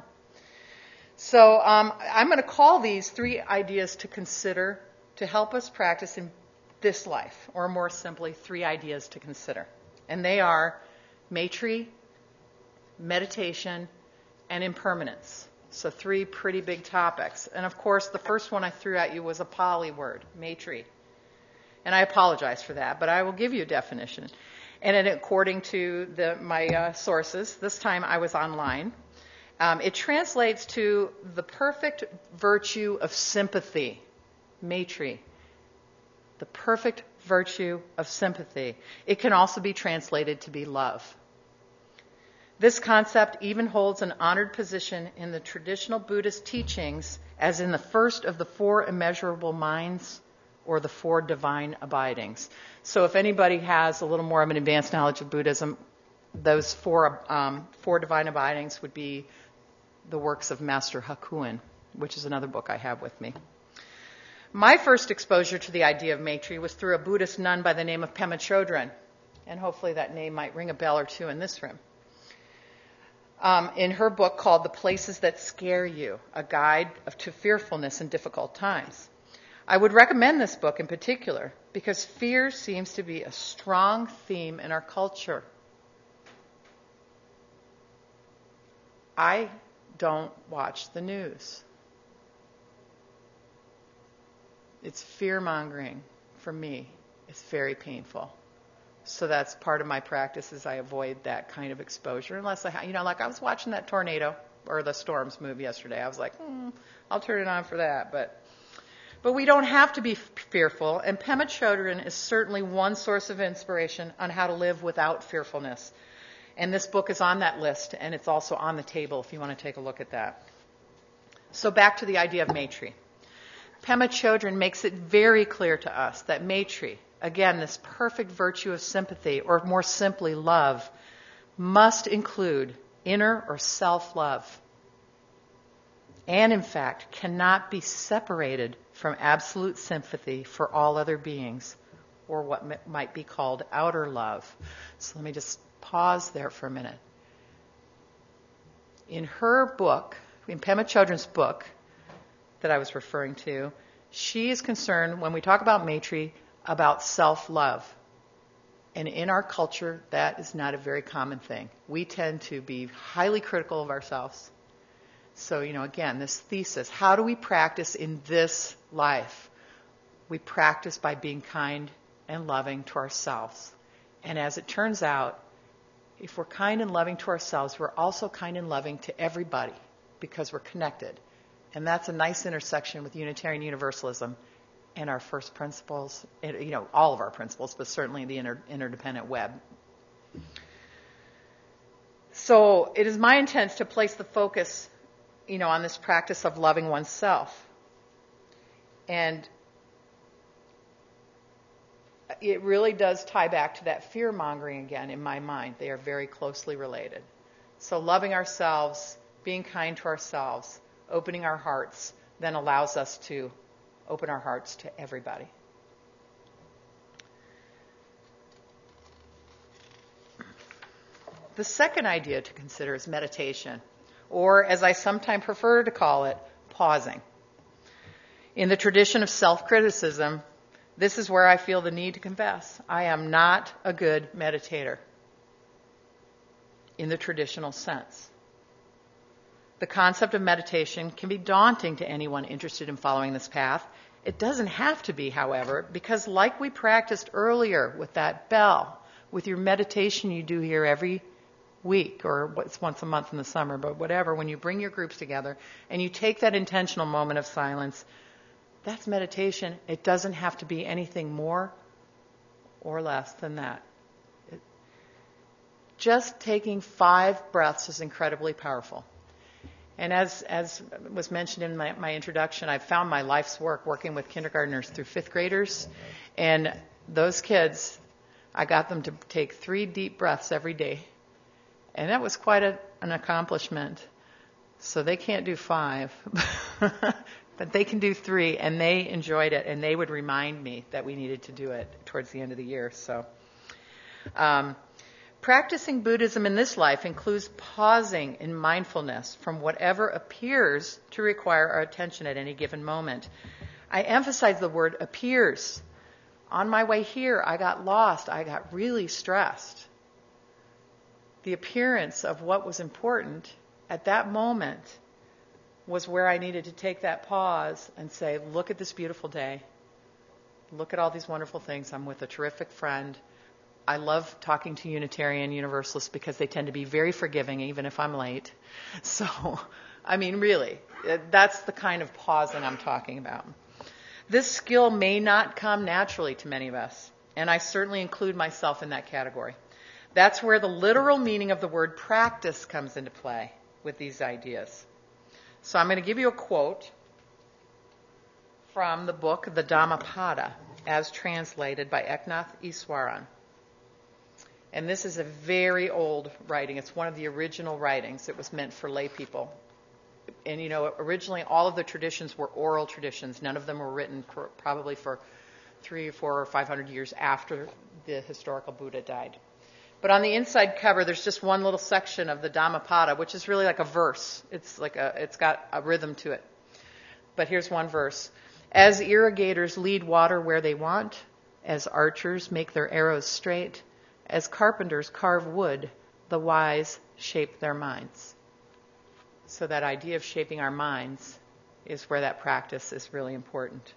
So um, I'm going to call these three ideas to consider to help us practice in this life, or more simply, three ideas to consider. And they are Maitri, meditation, and impermanence. So three pretty big topics. And of course, the first one I threw at you was a Pali word, Maitri. And I apologize for that, but I will give you a definition. And it, according to the, my uh, sources, this time I was online, um, it translates to the perfect virtue of sympathy, Maitri. The perfect virtue of sympathy. It can also be translated to be love. This concept even holds an honored position in the traditional Buddhist teachings as in the first of the four immeasurable minds or the four divine abidings. So if anybody has a little more of an advanced knowledge of Buddhism, those four, um, four divine abidings would be the works of Master Hakuin, which is another book I have with me. My first exposure to the idea of Maitri was through a Buddhist nun by the name of Pema Chodron, and hopefully that name might ring a bell or two in this room. Um, in her book called The Places That Scare You, a guide of, to fearfulness in difficult times. I would recommend this book in particular because fear seems to be a strong theme in our culture. I don't watch the news. It's fear-mongering for me. It's very painful. So that's part of my practice is I avoid that kind of exposure unless I, you know, like I was watching that tornado or the storms movie yesterday. I was like, hmm, I'll turn it on for that. But but we don't have to be fearful. And Pema Chodron is certainly one source of inspiration on how to live without fearfulness. And this book is on that list, and it's also on the table if you want to take a look at that. So back to the idea of Maitri. Pema Chodron makes it very clear to us that Maitri, again, this perfect virtue of sympathy, or more simply love, must include inner or self-love. And in fact, cannot be separated from absolute sympathy for all other beings, or what m- might be called outer love. So let me just pause there for a minute. In her book, in Pema Chodron's book, that I was referring to, she is concerned, when we talk about Maitri, about self-love. And in our culture, that is not a very common thing. We tend to be highly critical of ourselves. So, you know, again, this thesis, how do we practice in this life? We practice by being kind and loving to ourselves. And as it turns out, if we're kind and loving to ourselves, we're also kind and loving to everybody because we're connected. And that's a nice intersection with Unitarian Universalism and our first principles, you know, all of our principles, but certainly the inter- interdependent web. So it is my intent to place the focus, you know, on this practice of loving oneself. And it really does tie back to that fear-mongering again in my mind. They are very closely related. So loving ourselves, being kind to ourselves, opening our hearts, then allows us to open our hearts to everybody. The second idea to consider is meditation, or as I sometimes prefer to call it, pausing. In the tradition of self-criticism, this is where I feel the need to confess. I am not a good meditator in the traditional sense. The concept of meditation can be daunting to anyone interested in following this path. It doesn't have to be, however, because like we practiced earlier with that bell, with your meditation you do here every week, or it's once a month in the summer, but whatever, when you bring your groups together and you take that intentional moment of silence, that's meditation. It doesn't have to be anything more or less than that. It, just taking five breaths is incredibly powerful. And as as was mentioned in my, my introduction, I've found my life's work working with kindergartners through fifth graders. And those kids, I got them to take three deep breaths every day. And that was quite a, an accomplishment. So they can't do five, but they can do three, and they enjoyed it, and they would remind me that we needed to do it towards the end of the year. So, um, practicing Buddhism in this life includes pausing in mindfulness from whatever appears to require our attention at any given moment. I emphasize the word appears. On my way here, I got lost. I got really stressed. The appearance of what was important at that moment was where I needed to take that pause and say, look at this beautiful day. Look at all these wonderful things. I'm with a terrific friend. I love talking to Unitarian Universalists because they tend to be very forgiving even if I'm late. So, I mean, really, that's the kind of pausing I'm talking about. This skill may not come naturally to many of us, and I certainly include myself in that category. That's where the literal meaning of the word practice comes into play with these ideas. So I'm going to give you a quote from the book The Dhammapada, as translated by Eknath Easwaran. And this is a very old writing. It's one of the original writings. It was meant for lay people. And, you know, originally all of the traditions were oral traditions. None of them were written for, probably for three or four or five hundred years after the historical Buddha died. But on the inside cover, there's just one little section of the Dhammapada, which is really like a verse. It's like a, it's got a rhythm to it. But here's one verse. As irrigators lead water where they want, as archers make their arrows straight, as carpenters carve wood, the wise shape their minds. So that idea of shaping our minds is where that practice is really important.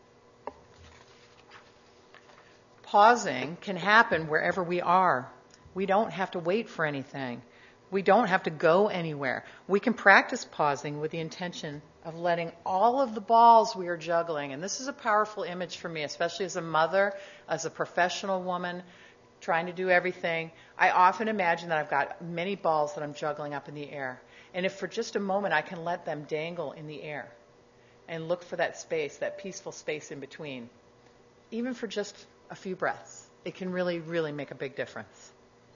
Pausing can happen wherever we are. We don't have to wait for anything. We don't have to go anywhere. We can practice pausing with the intention of letting all of the balls we are juggling, and this is a powerful image for me, especially as a mother, as a professional woman, trying to do everything. I often imagine that I've got many balls that I'm juggling up in the air. And if for just a moment I can let them dangle in the air and look for that space, that peaceful space in between, even for just a few breaths, it can really, really make a big difference.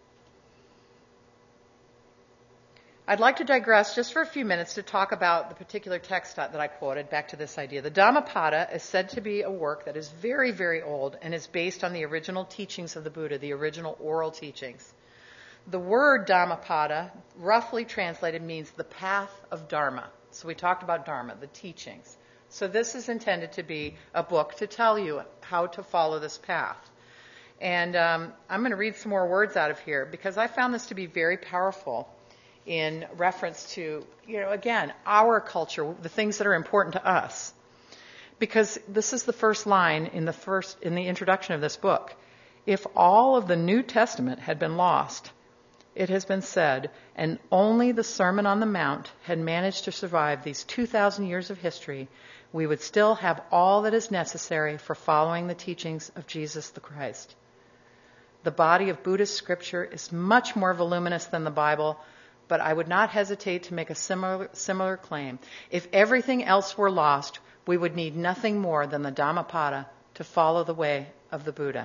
I'd like to digress just for a few minutes to talk about the particular text that I quoted, back to this idea. The Dhammapada is said to be a work that is very, very old and is based on the original teachings of the Buddha, the original oral teachings. The word Dhammapada, roughly translated, means the path of Dharma. So we talked about Dharma, the teachings. So this is intended to be a book to tell you how to follow this path. And um, I'm going to read some more words out of here because I found this to be very powerful in reference to, you know, again, our culture, the things that are important to us. Because this is the first line in the first in the introduction of this book. If all of the New Testament had been lost, it has been said, and only the Sermon on the Mount had managed to survive these two thousand years of history, we would still have all that is necessary for following the teachings of Jesus the Christ. The body of Buddhist scripture is much more voluminous than the Bible, but I would not hesitate to make a similar, similar claim. If everything else were lost, we would need nothing more than the Dhammapada to follow the way of the Buddha.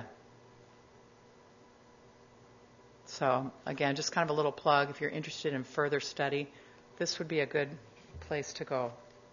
So, again, just kind of a little plug. If you're interested in further study, this would be a good place to go.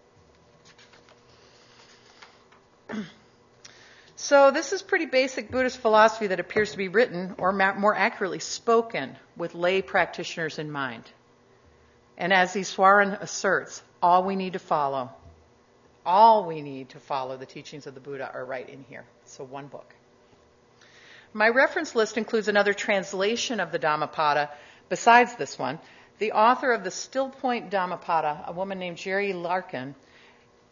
So this is pretty basic Buddhist philosophy that appears to be written, or more accurately, spoken, with lay practitioners in mind. And as Easwaran asserts, all we need to follow, all we need to follow the teachings of the Buddha are right in here. So one book. My reference list includes another translation of the Dhammapada besides this one. The author of the Still Point Dhammapada, a woman named Jerry Larkin,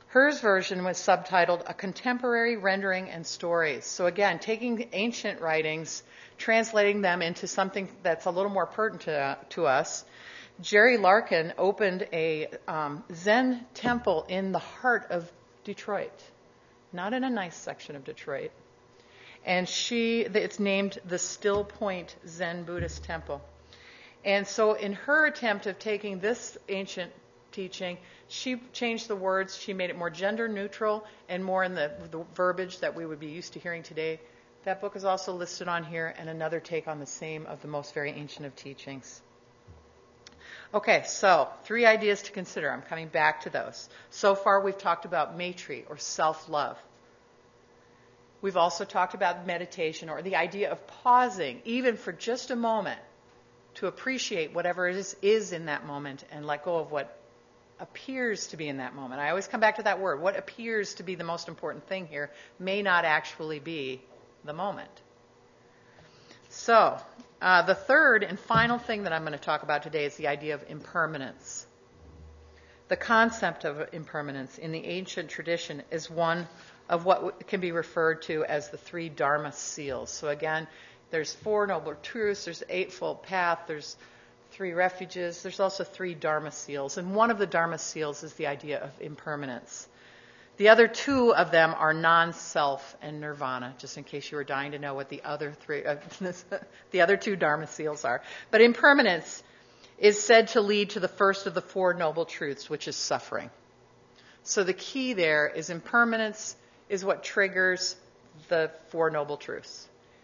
Hers version was subtitled A Contemporary Rendering and Stories. So again, taking ancient writings, translating them into something that's a little more pertinent to, to us. Jerry Larkin opened a um, Zen temple in the heart of Detroit, not in a nice section of Detroit. And she, it's named the Still Point Zen Buddhist Temple. And so in her attempt of taking this ancient teaching, she changed the words. She made it more gender neutral and more in the, the verbiage that we would be used to hearing today. That book is also listed on here, and another take on the same of the most very ancient of teachings. Okay, so three ideas to consider. I'm coming back to those. So far we've talked about maitri, or self-love. We've also talked about meditation, or the idea of pausing, even for just a moment, to appreciate whatever it is, is in that moment and let go of what appears to be in that moment. I always come back to that word. What appears to be the most important thing here may not actually be the moment. So, uh, the third and final thing that I'm going to talk about today is the idea of impermanence. The concept of impermanence in the ancient tradition is one of what can be referred to as the three Dharma seals. So again, there's four noble truths, there's the eightfold path, there's three refuges, there's also three Dharma seals. And one of the Dharma seals is the idea of impermanence. The other two of them are non-self and nirvana, just in case you were dying to know what the other three, uh, the other two Dharma seals are. But impermanence is said to lead to the first of the four noble truths, which is suffering. So the key there is impermanence is what triggers the Four Noble Truths.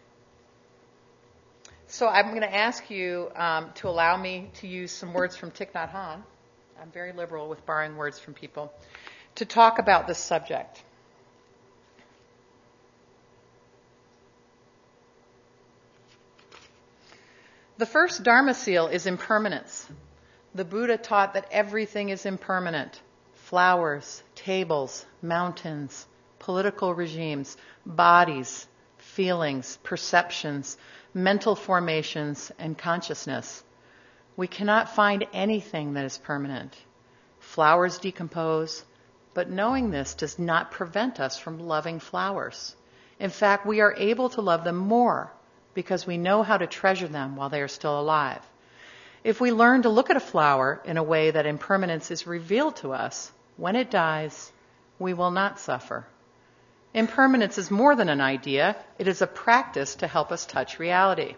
So I'm going to ask you um, to allow me to use some words from Thich Nhat Hanh. I'm very liberal with borrowing words from people, to talk about this subject. The first Dharma seal is impermanence. The Buddha taught that everything is impermanent. Flowers, tables, mountains, political regimes, bodies, feelings, perceptions, mental formations, and consciousness. We cannot find anything that is permanent. Flowers decompose, but knowing this does not prevent us from loving flowers. In fact, we are able to love them more because we know how to treasure them while they are still alive. If we learn to look at a flower in a way that impermanence is revealed to us, when it dies, we will not suffer. Impermanence is more than an idea. It is a practice to help us touch reality.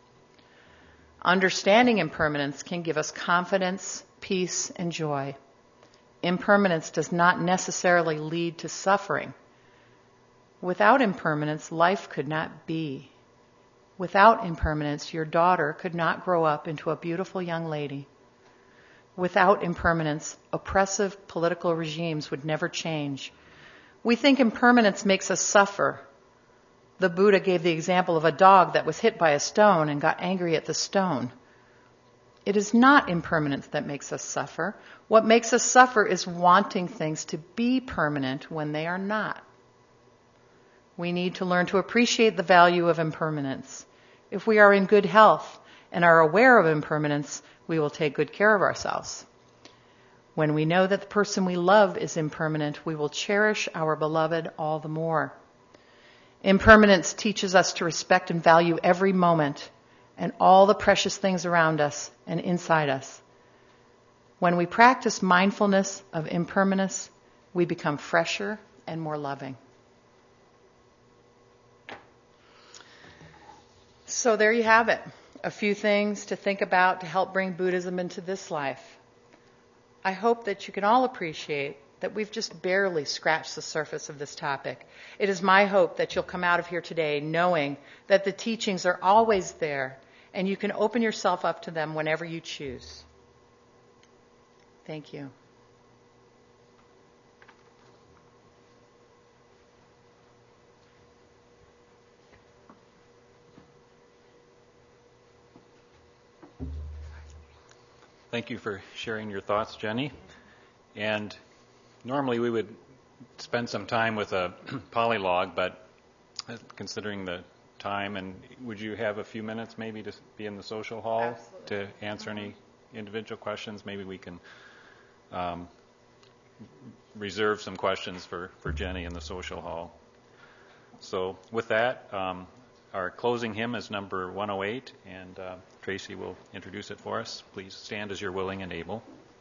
Understanding impermanence can give us confidence, peace, and joy. Impermanence does not necessarily lead to suffering. Without impermanence, life could not be. Without impermanence, your daughter could not grow up into a beautiful young lady. Without impermanence, oppressive political regimes would never change. We think impermanence makes us suffer. The Buddha gave the example of a dog that was hit by a stone and got angry at the stone. It is not impermanence that makes us suffer. What makes us suffer is wanting things to be permanent when they are not. We need to learn to appreciate the value of impermanence. If we are in good health and are aware of impermanence, we will take good care of ourselves. When we know that the person we love is impermanent, we will cherish our beloved all the more. Impermanence teaches us to respect and value every moment and all the precious things around us and inside us. When we practice mindfulness of impermanence, we become fresher and more loving. So there you have it. A few things to think about to help bring Buddhism into this life. I hope that you can all appreciate that we've just barely scratched the surface of this topic. It is my hope that you'll come out of here today knowing that the teachings are always there and you can open yourself up to them whenever you choose. Thank you. Thank you for sharing your thoughts, Jenny. And normally we would spend some time with a polylog, but considering the time, and would you have a few minutes maybe to be in the social hall Absolutely. To answer any individual questions? Maybe we can um, reserve some questions for, for Jenny in the social hall. So with that, um, our closing hymn is number one oh eight, and uh, Tracy will introduce it for us. Please stand as you're willing and able.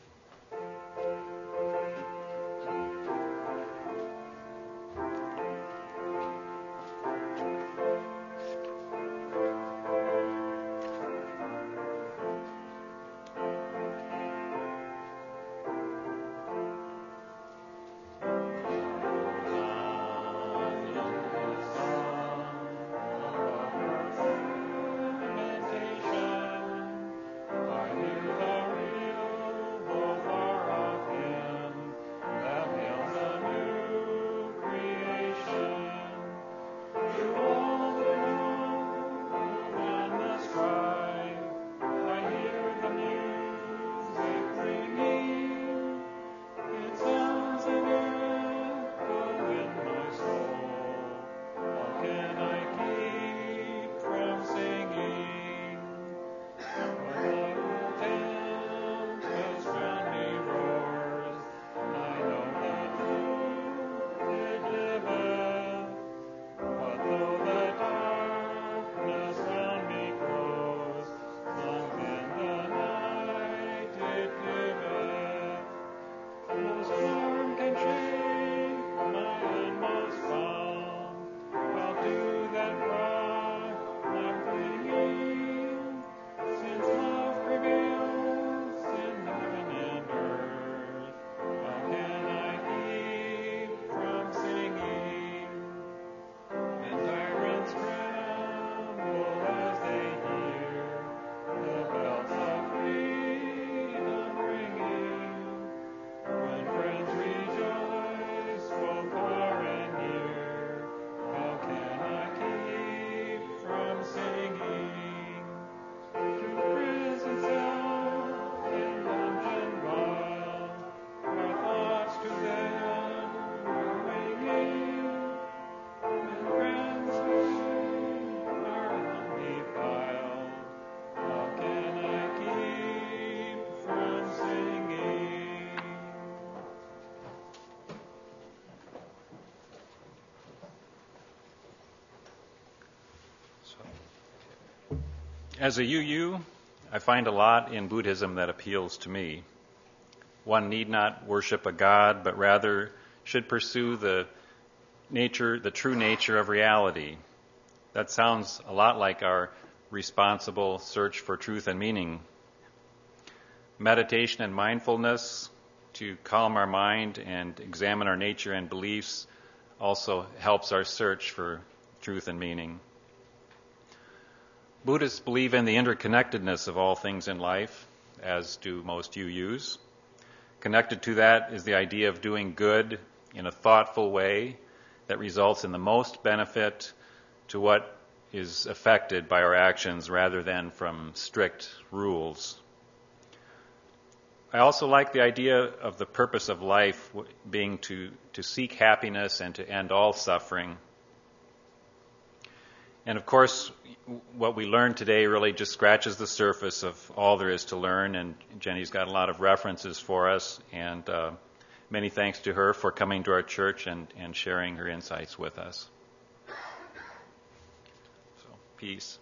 As a U U, I find a lot in Buddhism that appeals to me. One need not worship a god, but rather should pursue the nature, the true nature of reality. That sounds a lot like our responsible search for truth and meaning. Meditation and mindfulness to calm our mind and examine our nature and beliefs also helps our search for truth and meaning. Buddhists believe in the interconnectedness of all things in life, as do most U Us. Connected to that is the idea of doing good in a thoughtful way that results in the most benefit to what is affected by our actions rather than from strict rules. I also like the idea of the purpose of life being to, to seek happiness and to end all suffering. And of course, what we learned today really just scratches the surface of all there is to learn, and Jenny's got a lot of references for us, and uh, many thanks to her for coming to our church and, and sharing her insights with us. So, peace.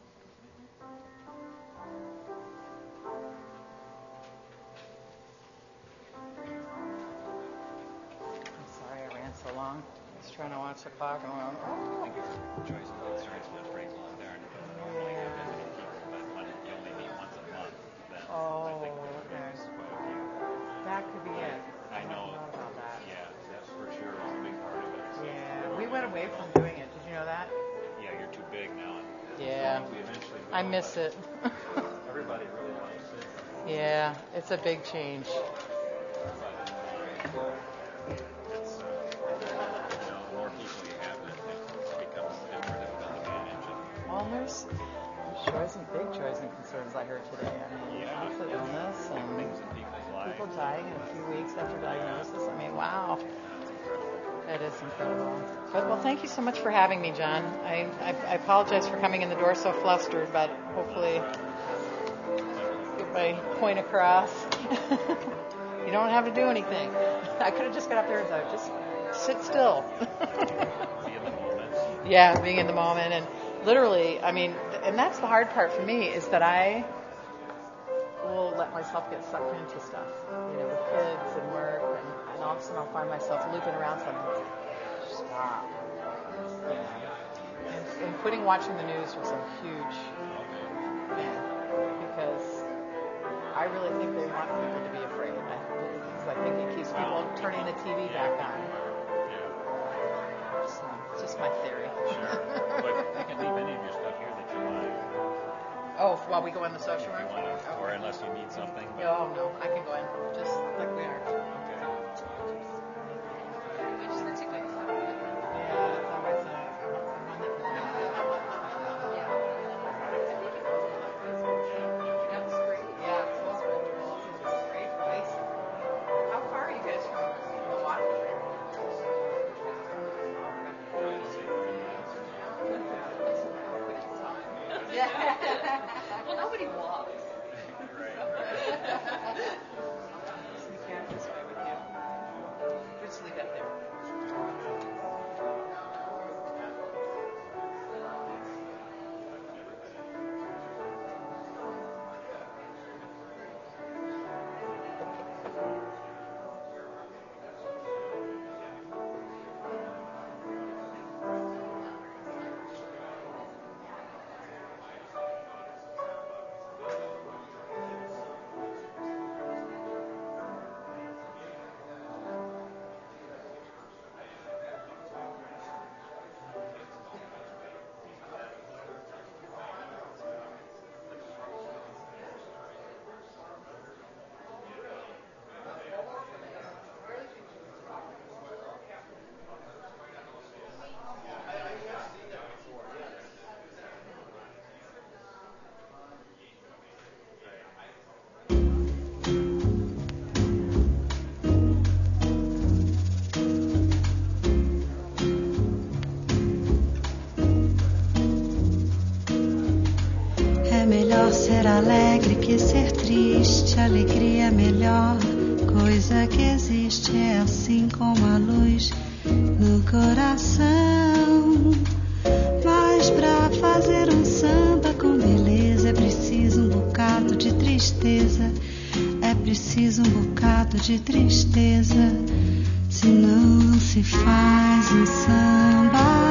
I'm sorry I ran so long. I was trying to watch the clock and went, oh. I think your choice of concerns went pretty long there. Normally you have many people, but when you only meet once a month, then oh, I think okay. well, you. That could be it. I know. I about that. Yeah, that for sure was a big part of it. So. Yeah, we went away from doing it. Did you know that? Yeah, you're too big now. Yeah. We eventually will, I miss it. Everybody really likes it. Yeah, it's a big change. It's, uh, you know, the more people you have, it, it becomes more difficult to manage. Well, there's choice and big choice and concerns I heard today. I mean, Yeah. lots of illness and Things in people's lives. people dying in a few weeks after diagnosis. I mean, wow. That is incredible. But, well, thank you so much for having me, John. I, I, I apologize for coming in the door so flustered, but hopefully get my point across. You don't have to do anything. I could have just got up there and said, just sit still. Be in the moment. Yeah, being in the moment. And literally, I mean, and that's the hard part for me, is that I will let myself get sucked into stuff, you know, with kids and work, and, and all of a sudden I'll find myself looping around something. Stop. And, and quitting watching the news was a huge thing, because I really think they want people to be afraid. I, because I think it keeps people turning the T V back on. So, it's just my theory. Sure. But you can leave any of your stuff here that you like. Oh, while we go in the social room? To, or unless you need something. But... Oh, no, I can go in just like we are. Okay. Well, nobody walks. Just leave that there. Ser alegre que ser triste, alegria é melhor coisa que existe, é assim como a luz no coração. Mas pra fazer um samba com beleza é preciso um bocado de tristeza, é preciso um bocado de tristeza, senão não se faz um samba.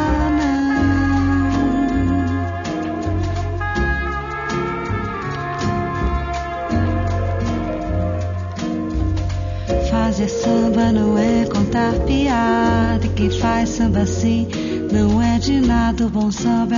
Fazer samba não é contar piada, e quem faz samba assim não é de nada. O bom samba